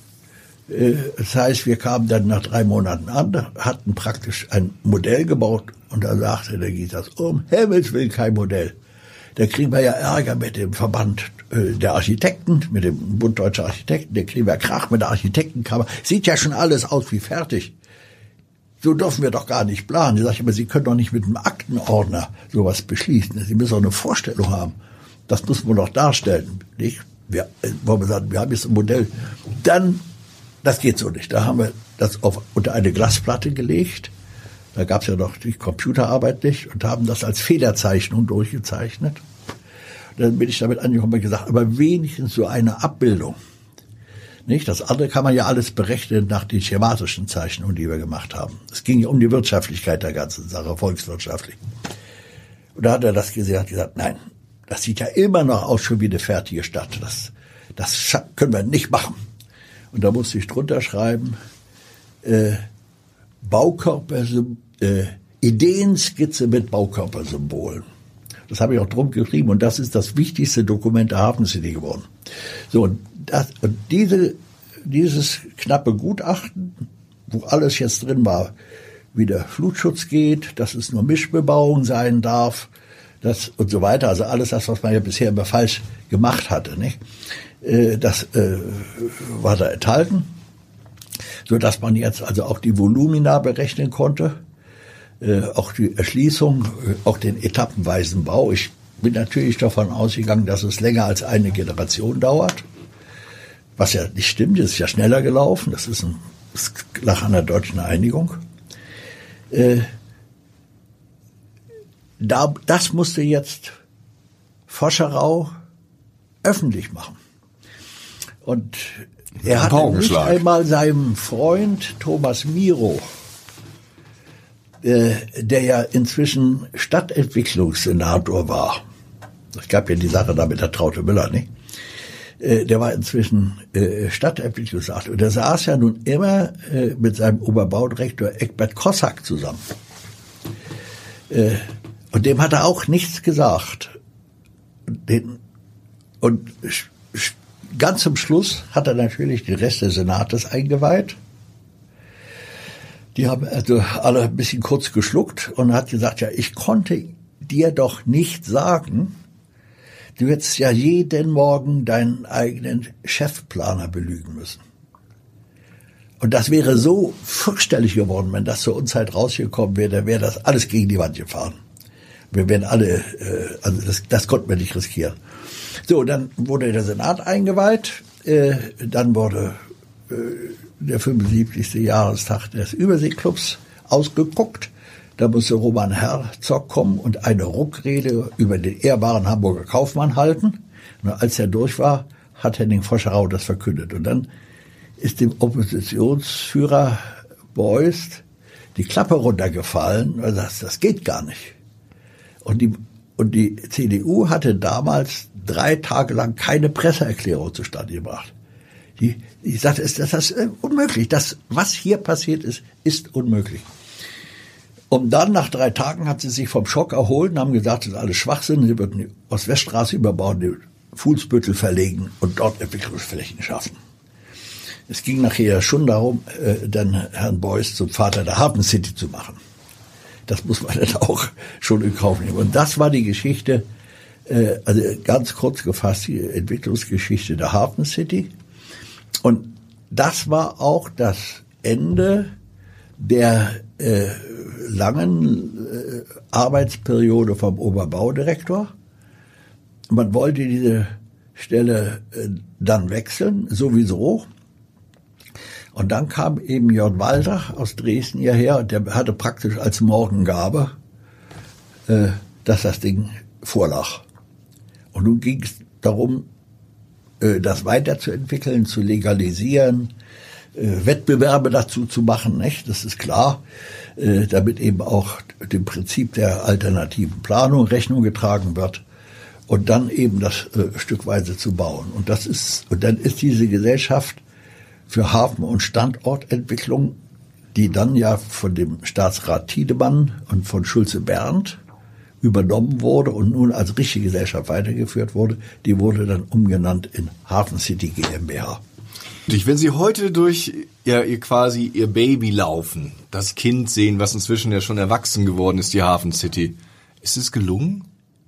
Das heißt, wir kamen dann nach drei Monaten an, hatten praktisch ein Modell gebaut und da sagte der Giesers, um Himmels Willen kein Modell. Da kriegen wir ja Ärger mit dem Verband der Architekten, mit dem Bund Deutscher Architekten, da kriegen wir Krach mit der Architektenkammer. Sieht ja schon alles aus wie fertig. So dürfen wir doch gar nicht planen. Ich sage immer, Sie können doch nicht mit einem Aktenordner sowas beschließen. Sie müssen doch eine Vorstellung haben. Das muss man doch darstellen. Nicht? Wir, wo wir sagen, wir haben jetzt ein Modell. Dann Das geht so nicht. Da haben wir das auf, unter eine Glasplatte gelegt. Da gab es ja noch die Computerarbeit nicht und haben das als Federzeichnung durchgezeichnet. Und dann bin ich damit angekommen und gesagt, aber wenigstens so eine Abbildung. Nicht? Das andere kann man ja alles berechnen nach den schematischen Zeichnungen, die wir gemacht haben. Es ging ja um die Wirtschaftlichkeit der ganzen Sache, volkswirtschaftlich. Und da hat er das gesehen, hat gesagt, nein, das sieht ja immer noch aus schon wie eine fertige Stadt. Das, das können wir nicht machen. Und da musste ich drunter schreiben, äh, Baukörper, äh, Ideenskizze mit Baukörpersymbolen. Das habe ich auch drum geschrieben und das ist das wichtigste Dokument der Hafen City geworden. So, und, das, und diese, dieses knappe Gutachten, wo alles jetzt drin war, wie der Flutschutz geht, dass es nur Mischbebauung sein darf, das und so weiter. Also alles das, was man ja bisher immer falsch gemacht hatte, nicht? Äh, das äh, war da enthalten, so dass man jetzt also auch die Volumina berechnen konnte, äh, auch die Erschließung, äh, auch den etappenweisen Bau. Ich bin natürlich davon ausgegangen, dass es länger als eine Generation dauert, was ja nicht stimmt. Es ist ja schneller gelaufen. Das ist ein das lag an der deutschen Einigung. Äh, da, das musste jetzt Foscherau öffentlich machen. Und er hat nicht einmal seinem Freund Thomas Miro, äh, der ja inzwischen Stadtentwicklungssenator war. Es gab ja die Sache da mit der Traute Müller, nicht? Äh, der war inzwischen äh, Stadtentwicklungssenator. Und der saß ja nun immer äh, mit seinem Oberbaudirektor Egbert Kossak zusammen. Äh, und dem hat er auch nichts gesagt. Den, und ganz zum Schluss hat er natürlich den Rest des Senates eingeweiht. Die haben also alle ein bisschen kurz geschluckt und hat gesagt, ja, ich konnte dir doch nicht sagen, du hättest ja jeden Morgen deinen eigenen Chefplaner belügen müssen. Und das wäre so fürchterlich geworden, wenn das zur Unzeit rausgekommen wäre, dann wäre das alles gegen die Wand gefahren. Wir wären alle, äh, also das, das konnten wir nicht riskieren. So, dann wurde der Senat eingeweiht, äh, dann wurde äh, der fünfundsiebzigste Jahrestag des Überseeklubs ausgeguckt. Da musste Roman Herzog kommen und eine Ruckrede über den ehrbaren Hamburger Kaufmann halten. Und als er durch war, hat Henning Foscherau das verkündet. Und dann ist dem Oppositionsführer Beust die Klappe runtergefallen. Also das, das geht gar nicht. Und die, und die C D U hatte damals drei Tage lang keine Presseerklärung zustande gebracht. Die, die sagte, das ist unmöglich. Das, was hier passiert ist, ist unmöglich. Und dann, nach drei Tagen, hat sie sich vom Schock erholt und haben gesagt, das ist alles Schwachsinn. Sie würden die Ostweststraße überbauen, die Fuhlsbüttel verlegen und dort Entwicklungsflächen schaffen. Es ging nachher schon darum, äh, dann Herrn Beust zum Vater der Hafen City zu machen. Das muss man dann auch schon in Kauf nehmen. Und das war die Geschichte, äh, also ganz kurz gefasst, die Entwicklungsgeschichte der Hafen City. Und das war auch das Ende der äh, langen äh, Arbeitsperiode vom Oberbaudirektor. Man wollte diese Stelle äh, dann wechseln, sowieso. Und dann kam eben Jörn Walter aus Dresden hierher und der hatte praktisch als Morgengabe, äh, dass das Ding vorlag. Und nun ging es darum, äh, das weiterzuentwickeln, zu legalisieren, äh, Wettbewerbe dazu zu machen, nicht? Das ist klar, äh, damit eben auch dem Prinzip der alternativen Planung Rechnung getragen wird und dann eben das äh, stückweise zu bauen. Und das ist, und dann ist diese Gesellschaft für Hafen- und Standortentwicklung, die dann ja von dem Staatsrat Tiedemann und von Schulze-Berndt übernommen wurde und nun als richtige Gesellschaft weitergeführt wurde, die wurde dann umgenannt in Hafen City GmbH. Wenn Sie heute durch ja, ihr quasi Ihr Baby laufen, das Kind sehen, was inzwischen ja schon erwachsen geworden ist, die Hafen City, ist es gelungen?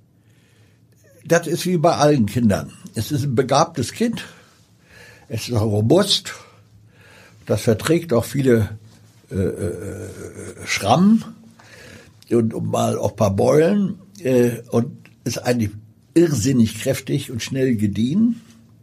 Das ist wie bei allen Kindern. Es ist ein begabtes Kind, es ist robust, das verträgt auch viele äh, äh, Schrammen und, und mal auch ein paar Beulen äh, und ist eigentlich irrsinnig kräftig und schnell gediehen.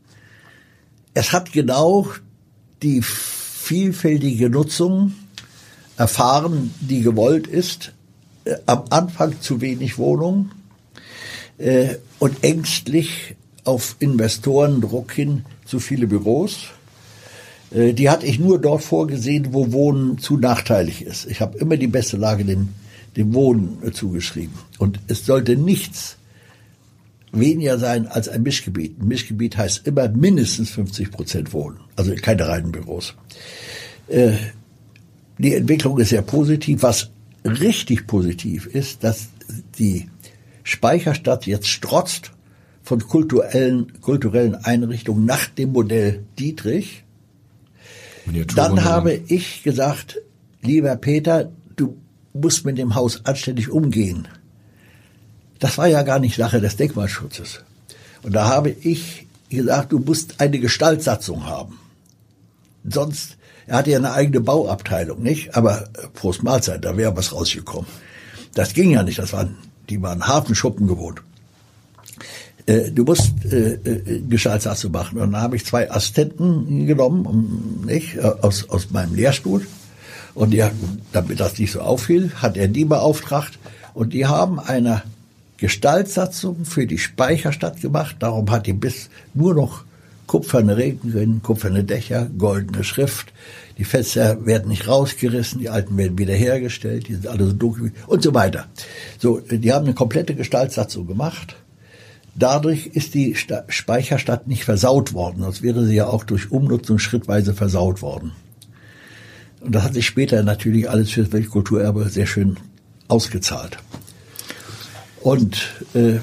Es hat genau die vielfältige Nutzung erfahren, die gewollt ist. Äh, am Anfang zu wenig Wohnungen äh, und ängstlich auf Investorendruck hin zu viele Büros. Äh, die hatte ich nur dort vorgesehen, wo Wohnen zu nachteilig ist. Ich habe immer die beste Lage dem, dem Wohnen äh, zugeschrieben. Und es sollte nichts weniger sein als ein Mischgebiet. Ein Mischgebiet heißt immer mindestens fünfzig Prozent Wohnen, also keine reinen Büros. Äh, die Entwicklung ist sehr positiv. Was richtig positiv ist, dass die Speicherstadt jetzt strotzt von kulturellen, kulturellen Einrichtungen nach dem Modell Dietrich. Dann habe ich gesagt, lieber Peter, du musst mit dem Haus anständig umgehen. Das war ja gar nicht Sache des Denkmalschutzes. Und da habe ich gesagt, du musst eine Gestaltsatzung haben. Sonst, er hatte ja eine eigene Bauabteilung, nicht? Aber Prost Mahlzeit, da wäre was rausgekommen. Das ging ja nicht, das waren, die waren Hafenschuppen gewohnt. Äh, du musst äh, äh, Gestaltsatzung machen. Und dann habe ich zwei Assistenten genommen, um, nicht, aus, aus meinem Lehrstuhl. Und die, damit das nicht so auffiel, hat er die beauftragt. Und die haben eine Gestaltsatzung für die Speicherstadt gemacht. Darum hat die bis nur noch kupferne Regenrinnen, kupferne Dächer, goldene Schrift. Die Fenster werden nicht rausgerissen, die alten werden wiederhergestellt, die sind alle so dunkel und so weiter. So, die haben eine komplette Gestaltsatzung gemacht. Dadurch ist die Sta- Speicherstadt nicht versaut worden, sonst wäre sie ja auch durch Umnutzung schrittweise versaut worden. Und das hat sich später natürlich alles für das Weltkulturerbe sehr schön ausgezahlt. Und äh,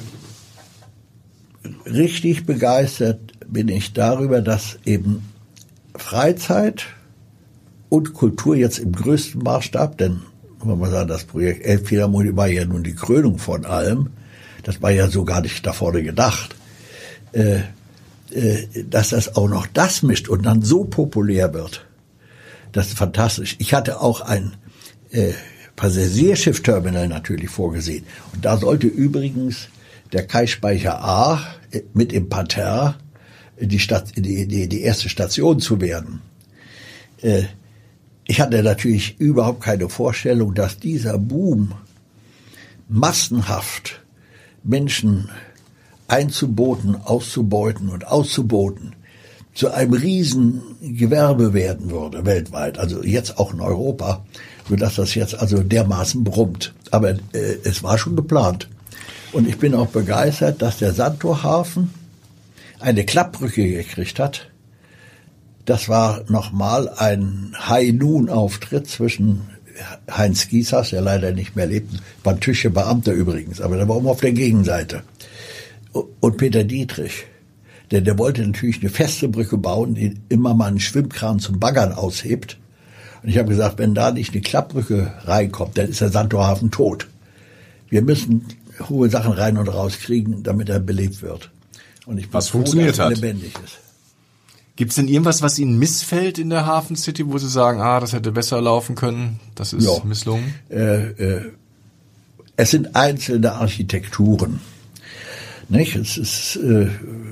richtig begeistert bin ich darüber, dass eben Freizeit und Kultur jetzt im größten Maßstab, denn wenn man sagen, das Projekt Elbphilharmonie war ja nun die Krönung von allem, das war ja so gar nicht da vorne gedacht, äh, äh, dass das auch noch das mischt und dann so populär wird. Das ist fantastisch. Ich hatte auch ein äh, Passagierschiffterminal natürlich vorgesehen. Und da sollte übrigens der Kai-Speicher A äh, mit im Parterre die, Stadt, die, die, die erste Station zu werden. Äh, ich hatte natürlich überhaupt keine Vorstellung, dass dieser Boom massenhaft Menschen einzuboten, auszubeuten und auszuboten zu einem riesen Gewerbe werden würde, weltweit, also jetzt auch in Europa, sodass das jetzt also dermaßen brummt. Aber äh, es war schon geplant. Und ich bin auch begeistert, dass der Sandtorhafen eine Klappbrücke gekriegt hat. Das war nochmal ein High-Noon-Auftritt zwischen Heinz Giesers, der leider nicht mehr lebt, war ein Tüche Beamter übrigens, aber der war immer auf der Gegenseite, und Peter Dietrich. Denn der wollte natürlich eine feste Brücke bauen, die immer mal einen Schwimmkran zum Baggern aushebt. Und ich habe gesagt, wenn da nicht eine Klappbrücke reinkommt, dann ist der Sandtorhafen tot. Wir müssen hohe Sachen rein und raus kriegen, damit er belebt wird. Und ich bin was froh, funktioniert dass er hat. lebendig ist. Gibt's denn irgendwas, was Ihnen missfällt in der Hafen City, wo Sie sagen, ah, das hätte besser laufen können, das ist Ja. misslungen? Äh, äh, es sind einzelne Architekturen. Nicht? Es ist, äh,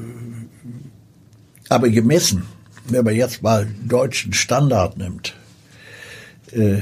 aber gemessen, wenn man jetzt mal deutschen Standard nimmt, äh,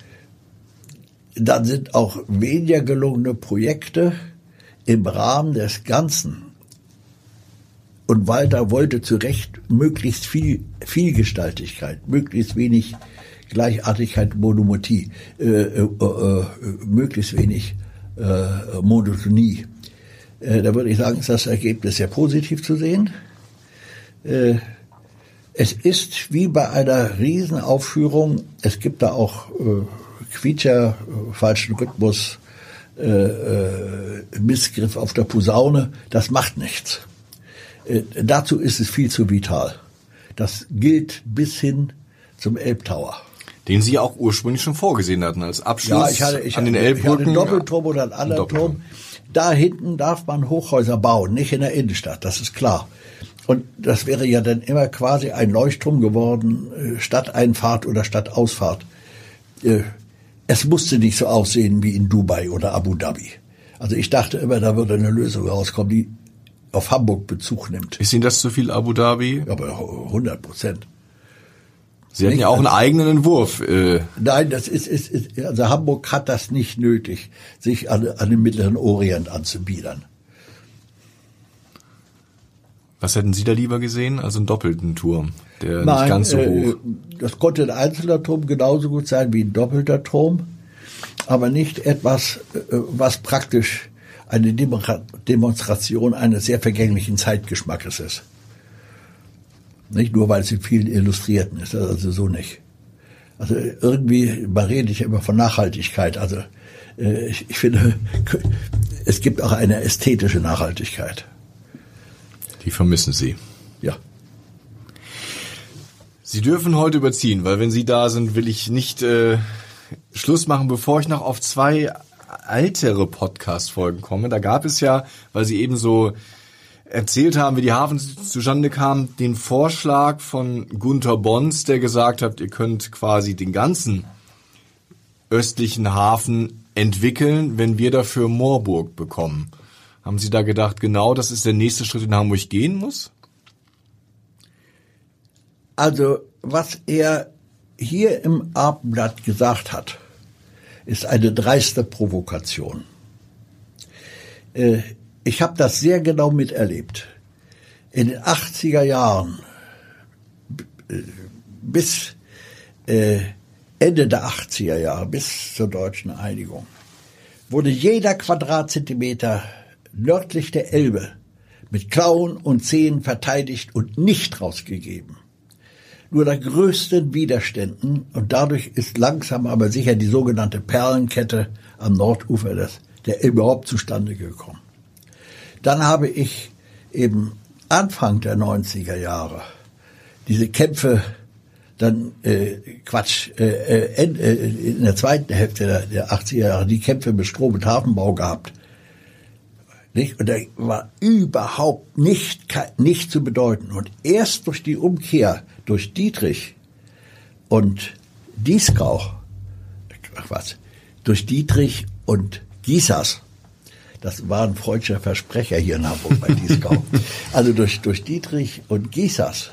dann sind auch weniger gelungene Projekte im Rahmen des Ganzen. Und Walter wollte zu Recht möglichst viel Vielgestaltigkeit, möglichst wenig Gleichartigkeit, Monomonie, äh, äh, äh, möglichst wenig äh, Monotonie. Äh, da würde ich sagen, ist das Ergebnis sehr positiv zu sehen. Äh, es ist wie bei einer Riesenaufführung, es gibt da auch äh, Quietscher, äh, falschen Rhythmus, äh, äh, Missgriff auf der Posaune, das macht nichts. Äh, dazu ist es viel zu vital. Das gilt bis hin zum Elbtower. Den Sie auch ursprünglich schon vorgesehen hatten als Abschluss Ja, ich hatte, ich an den hatte, ich hatte Elbbrücken. einen Doppelturm oder einen anderen Turm. Da hinten darf man Hochhäuser bauen, nicht in der Innenstadt, das ist klar. Und das wäre ja dann immer quasi ein Leuchtturm geworden, Stadteinfahrt oder Stadtausfahrt. Es musste nicht so aussehen wie in Dubai oder Abu Dhabi. Also ich dachte immer, da würde eine Lösung rauskommen, die auf Hamburg Bezug nimmt. Ist Ihnen das zu viel Abu Dhabi? Aber hundert Prozent. Sie hatten ja auch einen eigenen Entwurf. Äh. Nein, das ist, ist, ist, also Hamburg hat das nicht nötig, sich an, an den Mittleren Orient anzubiedern. Was hätten Sie da lieber gesehen? Also einen doppelten Turm, der Nein, nicht ganz so äh, hoch. Das konnte ein einzelner Turm genauso gut sein wie ein doppelter Turm, aber nicht etwas, äh, was praktisch eine Demonstration eines sehr vergänglichen Zeitgeschmackes ist. Nicht nur, weil es in vielen Illustrierten ist, also so nicht. Also irgendwie, man redet ja immer von Nachhaltigkeit, also äh, ich, ich finde, es gibt auch eine ästhetische Nachhaltigkeit. Die vermissen Sie. Ja. Sie dürfen heute überziehen, weil wenn Sie da sind, will ich nicht äh, Schluss machen, bevor ich noch auf zwei ältere Podcast-Folgen komme. Da gab es ja, weil Sie eben so erzählt haben, wie die Hafen zustande kam, den Vorschlag von Gunther Bons, der gesagt hat, ihr könnt quasi den ganzen östlichen Hafen entwickeln, wenn wir dafür Moorburg bekommen. Haben Sie da gedacht, genau das ist der nächste Schritt, den Hamburg gehen muss? Also, was er hier im Abendblatt gesagt hat, ist eine dreiste Provokation. Äh, ich habe das sehr genau miterlebt. In den achtziger Jahren bis äh, Ende der achtziger Jahre, bis zur deutschen Einigung, wurde jeder Quadratzentimeter nördlich der Elbe mit Klauen und Zehen verteidigt und nicht rausgegeben. Nur der größten Widerständen, und dadurch ist langsam aber sicher die sogenannte Perlenkette am Nordufer des, der Elbe überhaupt zustande gekommen. Dann habe ich eben Anfang der neunziger Jahre diese Kämpfe, dann äh, Quatsch, äh, äh, in der zweiten Hälfte der, der achtziger Jahre die Kämpfe mit Strom- und Hafenbau gehabt. Nicht? Und da war überhaupt nicht, nicht zu bedeuten. Und erst durch die Umkehr durch Dietrich und Dieskau, ach was, durch Dietrich und Giesers, das war ein freudscher Versprecher hier in Hamburg bei Dieskau, also durch, durch Dietrich und Giesers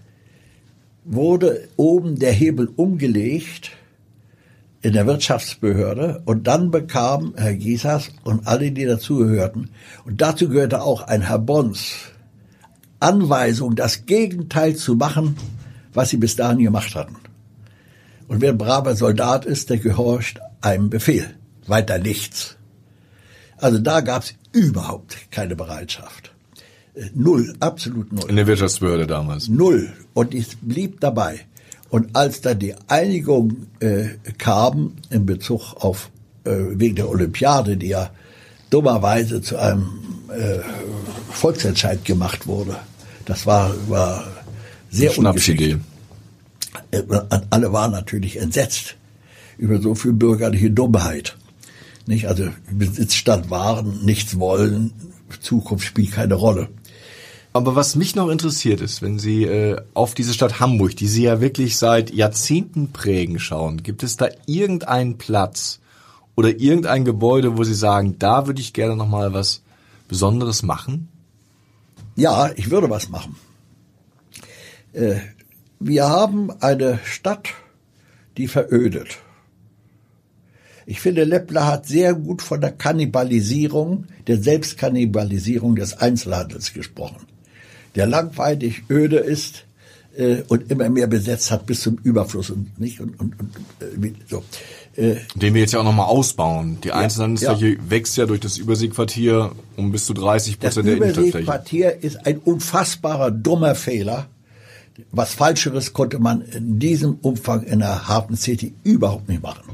wurde oben der Hebel umgelegt in der Wirtschaftsbehörde und dann bekam Herr Giesers und alle, die dazugehörten, und dazu gehörte auch ein Herr Bons, Anweisung, das Gegenteil zu machen, was sie bis dahin gemacht hatten. Und wer ein braver Soldat ist, der gehorcht einem Befehl, weiter nichts. Also da gab es überhaupt keine Bereitschaft. Null, absolut null. In der Wirtschaftsbehörde damals. Null. Und es blieb dabei. Und als dann die Einigung äh, kam in Bezug auf, äh, wegen der Olympiade, die ja dummerweise zu einem äh, Volksentscheid gemacht wurde, das war, war sehr Schnapsidee. Äh, alle waren natürlich entsetzt über so viel bürgerliche Dummheit. Nicht? Also Besitzstand wahren, nichts wollen, Zukunft spielt keine Rolle. Aber was mich noch interessiert ist, wenn Sie äh, auf diese Stadt Hamburg, die Sie ja wirklich seit Jahrzehnten prägen, schauen, gibt es da irgendeinen Platz oder irgendein Gebäude, wo Sie sagen, da würde ich gerne noch mal was Besonderes machen? Ja, ich würde was machen. Äh, wir haben eine Stadt, die verödet. Ich finde, Leppler hat sehr gut von der Kannibalisierung, der Selbstkannibalisierung des Einzelhandels gesprochen, der langweilig, öde ist äh, und immer mehr besetzt hat bis zum Überfluss und nicht und und, und äh, so. Äh, Den wir jetzt ja auch nochmal ausbauen. Die Einzelhandelsfläche ja. wächst ja durch das Überseequartier um bis zu dreißig Prozent der Innenstadtfläche. Das Überseequartier ist ein unfassbarer, dummer Fehler. Was Falscheres konnte man in diesem Umfang in der Hafen City überhaupt nicht machen.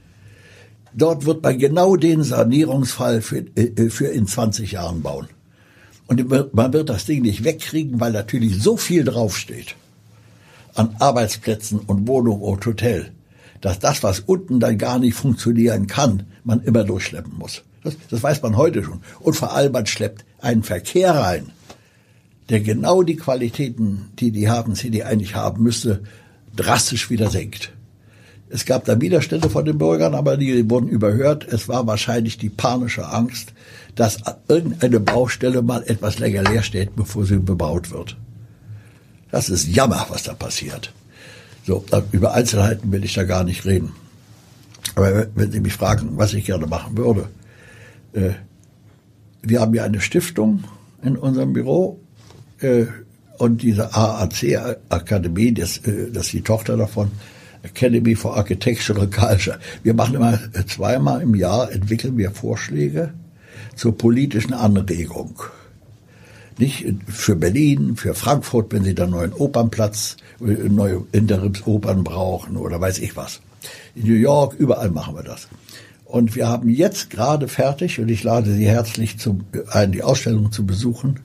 Dort wird man genau den Sanierungsfall für, äh, für in zwanzig Jahren bauen. Und man wird das Ding nicht wegkriegen, weil natürlich so viel draufsteht an Arbeitsplätzen und Wohnungen und Hotel, dass das, was unten dann gar nicht funktionieren kann, man immer durchschleppen muss. Das, das weiß man heute schon. Und vor allem, man schleppt einen Verkehr rein, der genau die Qualitäten, die die Hafen City eigentlich haben müsste, drastisch wieder senkt. Es gab da Widerstände von den Bürgern, aber die wurden überhört. Es war wahrscheinlich die panische Angst, dass irgendeine Baustelle mal etwas länger leer steht, bevor sie bebaut wird. Das ist Jammer, was da passiert. So, über Einzelheiten will ich da gar nicht reden. Aber wenn Sie mich fragen, was ich gerne machen würde, äh, wir haben ja eine Stiftung in unserem Büro äh, und diese A A C-Akademie, das, äh, das ist die Tochter davon, Academy for Architectural Culture. Wir machen immer zweimal im Jahr, entwickeln wir Vorschläge zur politischen Anregung. Nicht für Berlin, für Frankfurt, wenn sie da einen neuen Opernplatz, neue Interimsopern brauchen oder weiß ich was. In New York, überall machen wir das. Und wir haben jetzt gerade fertig, und ich lade Sie herzlich zum, ein, die Ausstellung zu besuchen,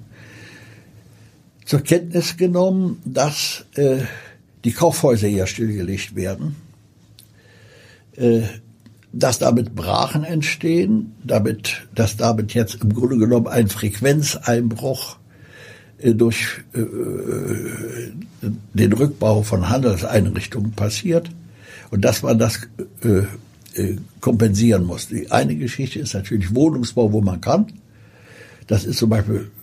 zur Kenntnis genommen, dass äh, die Kaufhäuser hier stillgelegt werden. äh, dass damit Brachen entstehen, damit, dass damit jetzt im Grunde genommen ein Frequenzeinbruch äh, durch äh, den Rückbau von Handelseinrichtungen passiert und dass man das äh, äh, kompensieren muss. Die eine Geschichte ist natürlich Wohnungsbau, wo man kann. Das ist zum Beispiel,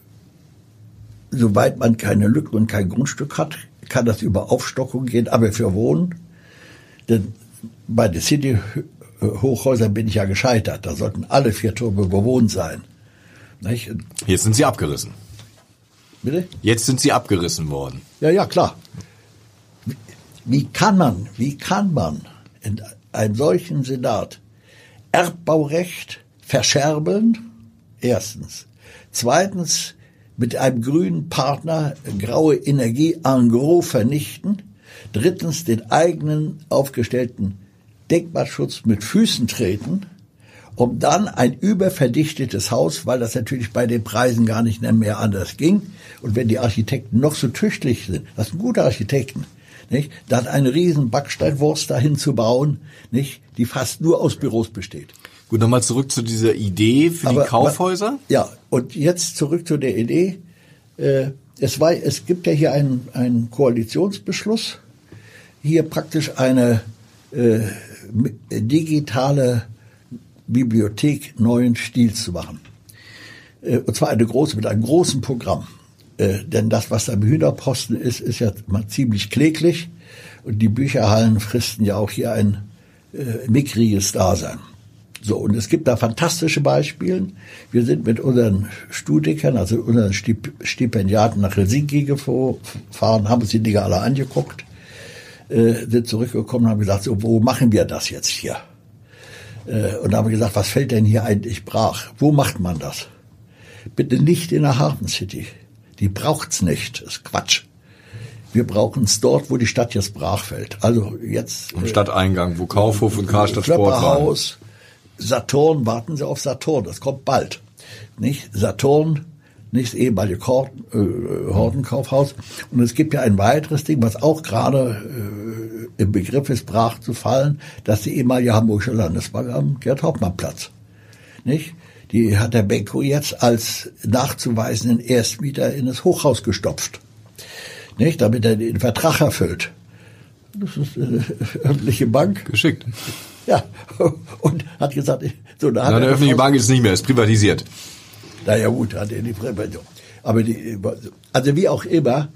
soweit man keine Lücken und kein Grundstück hat, kann das über Aufstockung gehen, aber für Wohnen, denn bei der City Hochhäusern bin ich ja gescheitert. Da sollten alle vier Türme bewohnt sein. Nicht? Jetzt sind sie abgerissen. Bitte? Jetzt sind sie abgerissen worden. Ja, ja, klar. Wie, wie kann man, wie kann man in einem solchen Senat Erbbaurecht verscherbeln? Erstens. Zweitens, mit einem grünen Partner graue Energie en gros vernichten. Drittens, den eigenen aufgestellten Denkmalschutz mit Füßen treten, um dann ein überverdichtetes Haus, weil das natürlich bei den Preisen gar nicht mehr anders ging. Und wenn die Architekten noch so tüchtig sind, das sind gute Architekten, nicht, dann eine riesen Backsteinwurst dahin zu bauen, nicht, die fast nur aus Büros besteht. Gut, nochmal zurück zu dieser Idee für aber, die Kaufhäuser. Aber, ja, und jetzt zurück zu der Idee. Äh, es war, es gibt ja hier einen, einen Koalitionsbeschluss, hier praktisch eine äh, digitale Bibliothek neuen Stils zu machen. Äh, und zwar eine große, mit einem großen Programm. Äh, denn das, was da im Hühnerposten ist, ist ja mal ziemlich kläglich. Und die Bücherhallen fristen ja auch hier ein äh, mickriges Dasein. So, und es gibt da fantastische Beispiele. Wir sind mit unseren Studikern, also unseren Stip- Stipendiaten nach Helsinki gefahren, haben uns die Dinge alle angeguckt, äh, sind zurückgekommen und haben gesagt, so, wo machen wir das jetzt hier? Äh, und haben gesagt, was fällt denn hier eigentlich brach? Wo macht man das? Bitte nicht in der Hafen City. Die braucht's nicht. Das ist Quatsch. Wir brauchen es dort, wo die Stadt jetzt brach fällt. Also jetzt. Am Stadteingang, wo Kaufhof und Karstadt Sport waren. Saturn, warten Sie auf Saturn, das kommt bald. Nicht Saturn, nicht das ehemalige Horten, äh, Hortenkaufhaus. Und es gibt ja ein weiteres Ding, was auch gerade äh, im Begriff ist, brach zu fallen, dass die ehemalige Hamburgische Landesbank am Gerd-Hauptmann-Platz. Nicht? Die hat der Benko jetzt als nachzuweisenden Erstmieter in das Hochhaus gestopft. Nicht? Damit er den Vertrag erfüllt. Das ist eine öffentliche Bank. Geschickt. Ja, und hat gesagt, so, da hat Na, er eine öffentliche Bank ist nicht mehr, ist privatisiert. Na ja gut, hat er die Privatisierung. Aber die, also wie auch immer,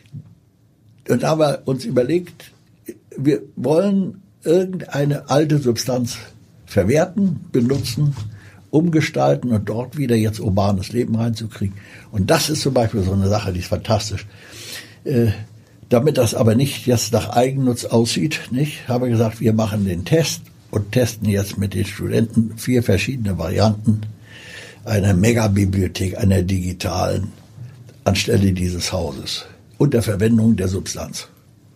und da haben wir uns überlegt, wir wollen irgendeine alte Substanz verwerten, benutzen, umgestalten und dort wieder jetzt urbanes Leben reinzukriegen. Und das ist zum Beispiel so eine Sache, die ist fantastisch. Äh, damit das aber nicht jetzt nach Eigennutz aussieht, nicht, habe ich gesagt, wir machen den Test und testen jetzt mit den Studenten vier verschiedene Varianten einer Megabibliothek, einer digitalen, anstelle dieses Hauses, unter Verwendung der Substanz.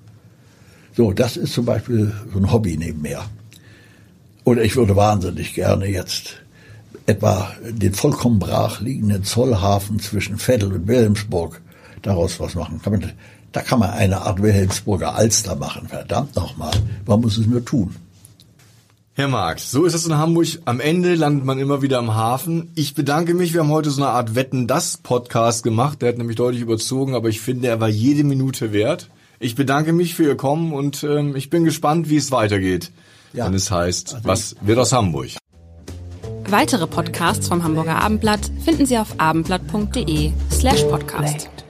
So, das ist zum Beispiel so ein Hobby nebenher. Oder ich würde wahnsinnig gerne jetzt etwa den vollkommen brach liegenden Zollhafen zwischen Veddel und Wilhelmsburg daraus was machen. Kann man, da kann man eine Art Wilhelmsburger Alster machen, verdammt nochmal. Man muss es nur tun. Herr Marx, so ist es in Hamburg. Am Ende landet man immer wieder am Hafen. Ich bedanke mich. Wir haben heute so eine Art Wetten-das-Podcast gemacht. Der hat nämlich deutlich überzogen, aber ich finde, er war jede Minute wert. Ich bedanke mich für Ihr Kommen und ähm, ich bin gespannt, wie es weitergeht, ja. Wenn es heißt, also was wird aus Hamburg? Weitere Podcasts vom Hamburger Abendblatt finden Sie auf abendblatt punkt de slash podcast.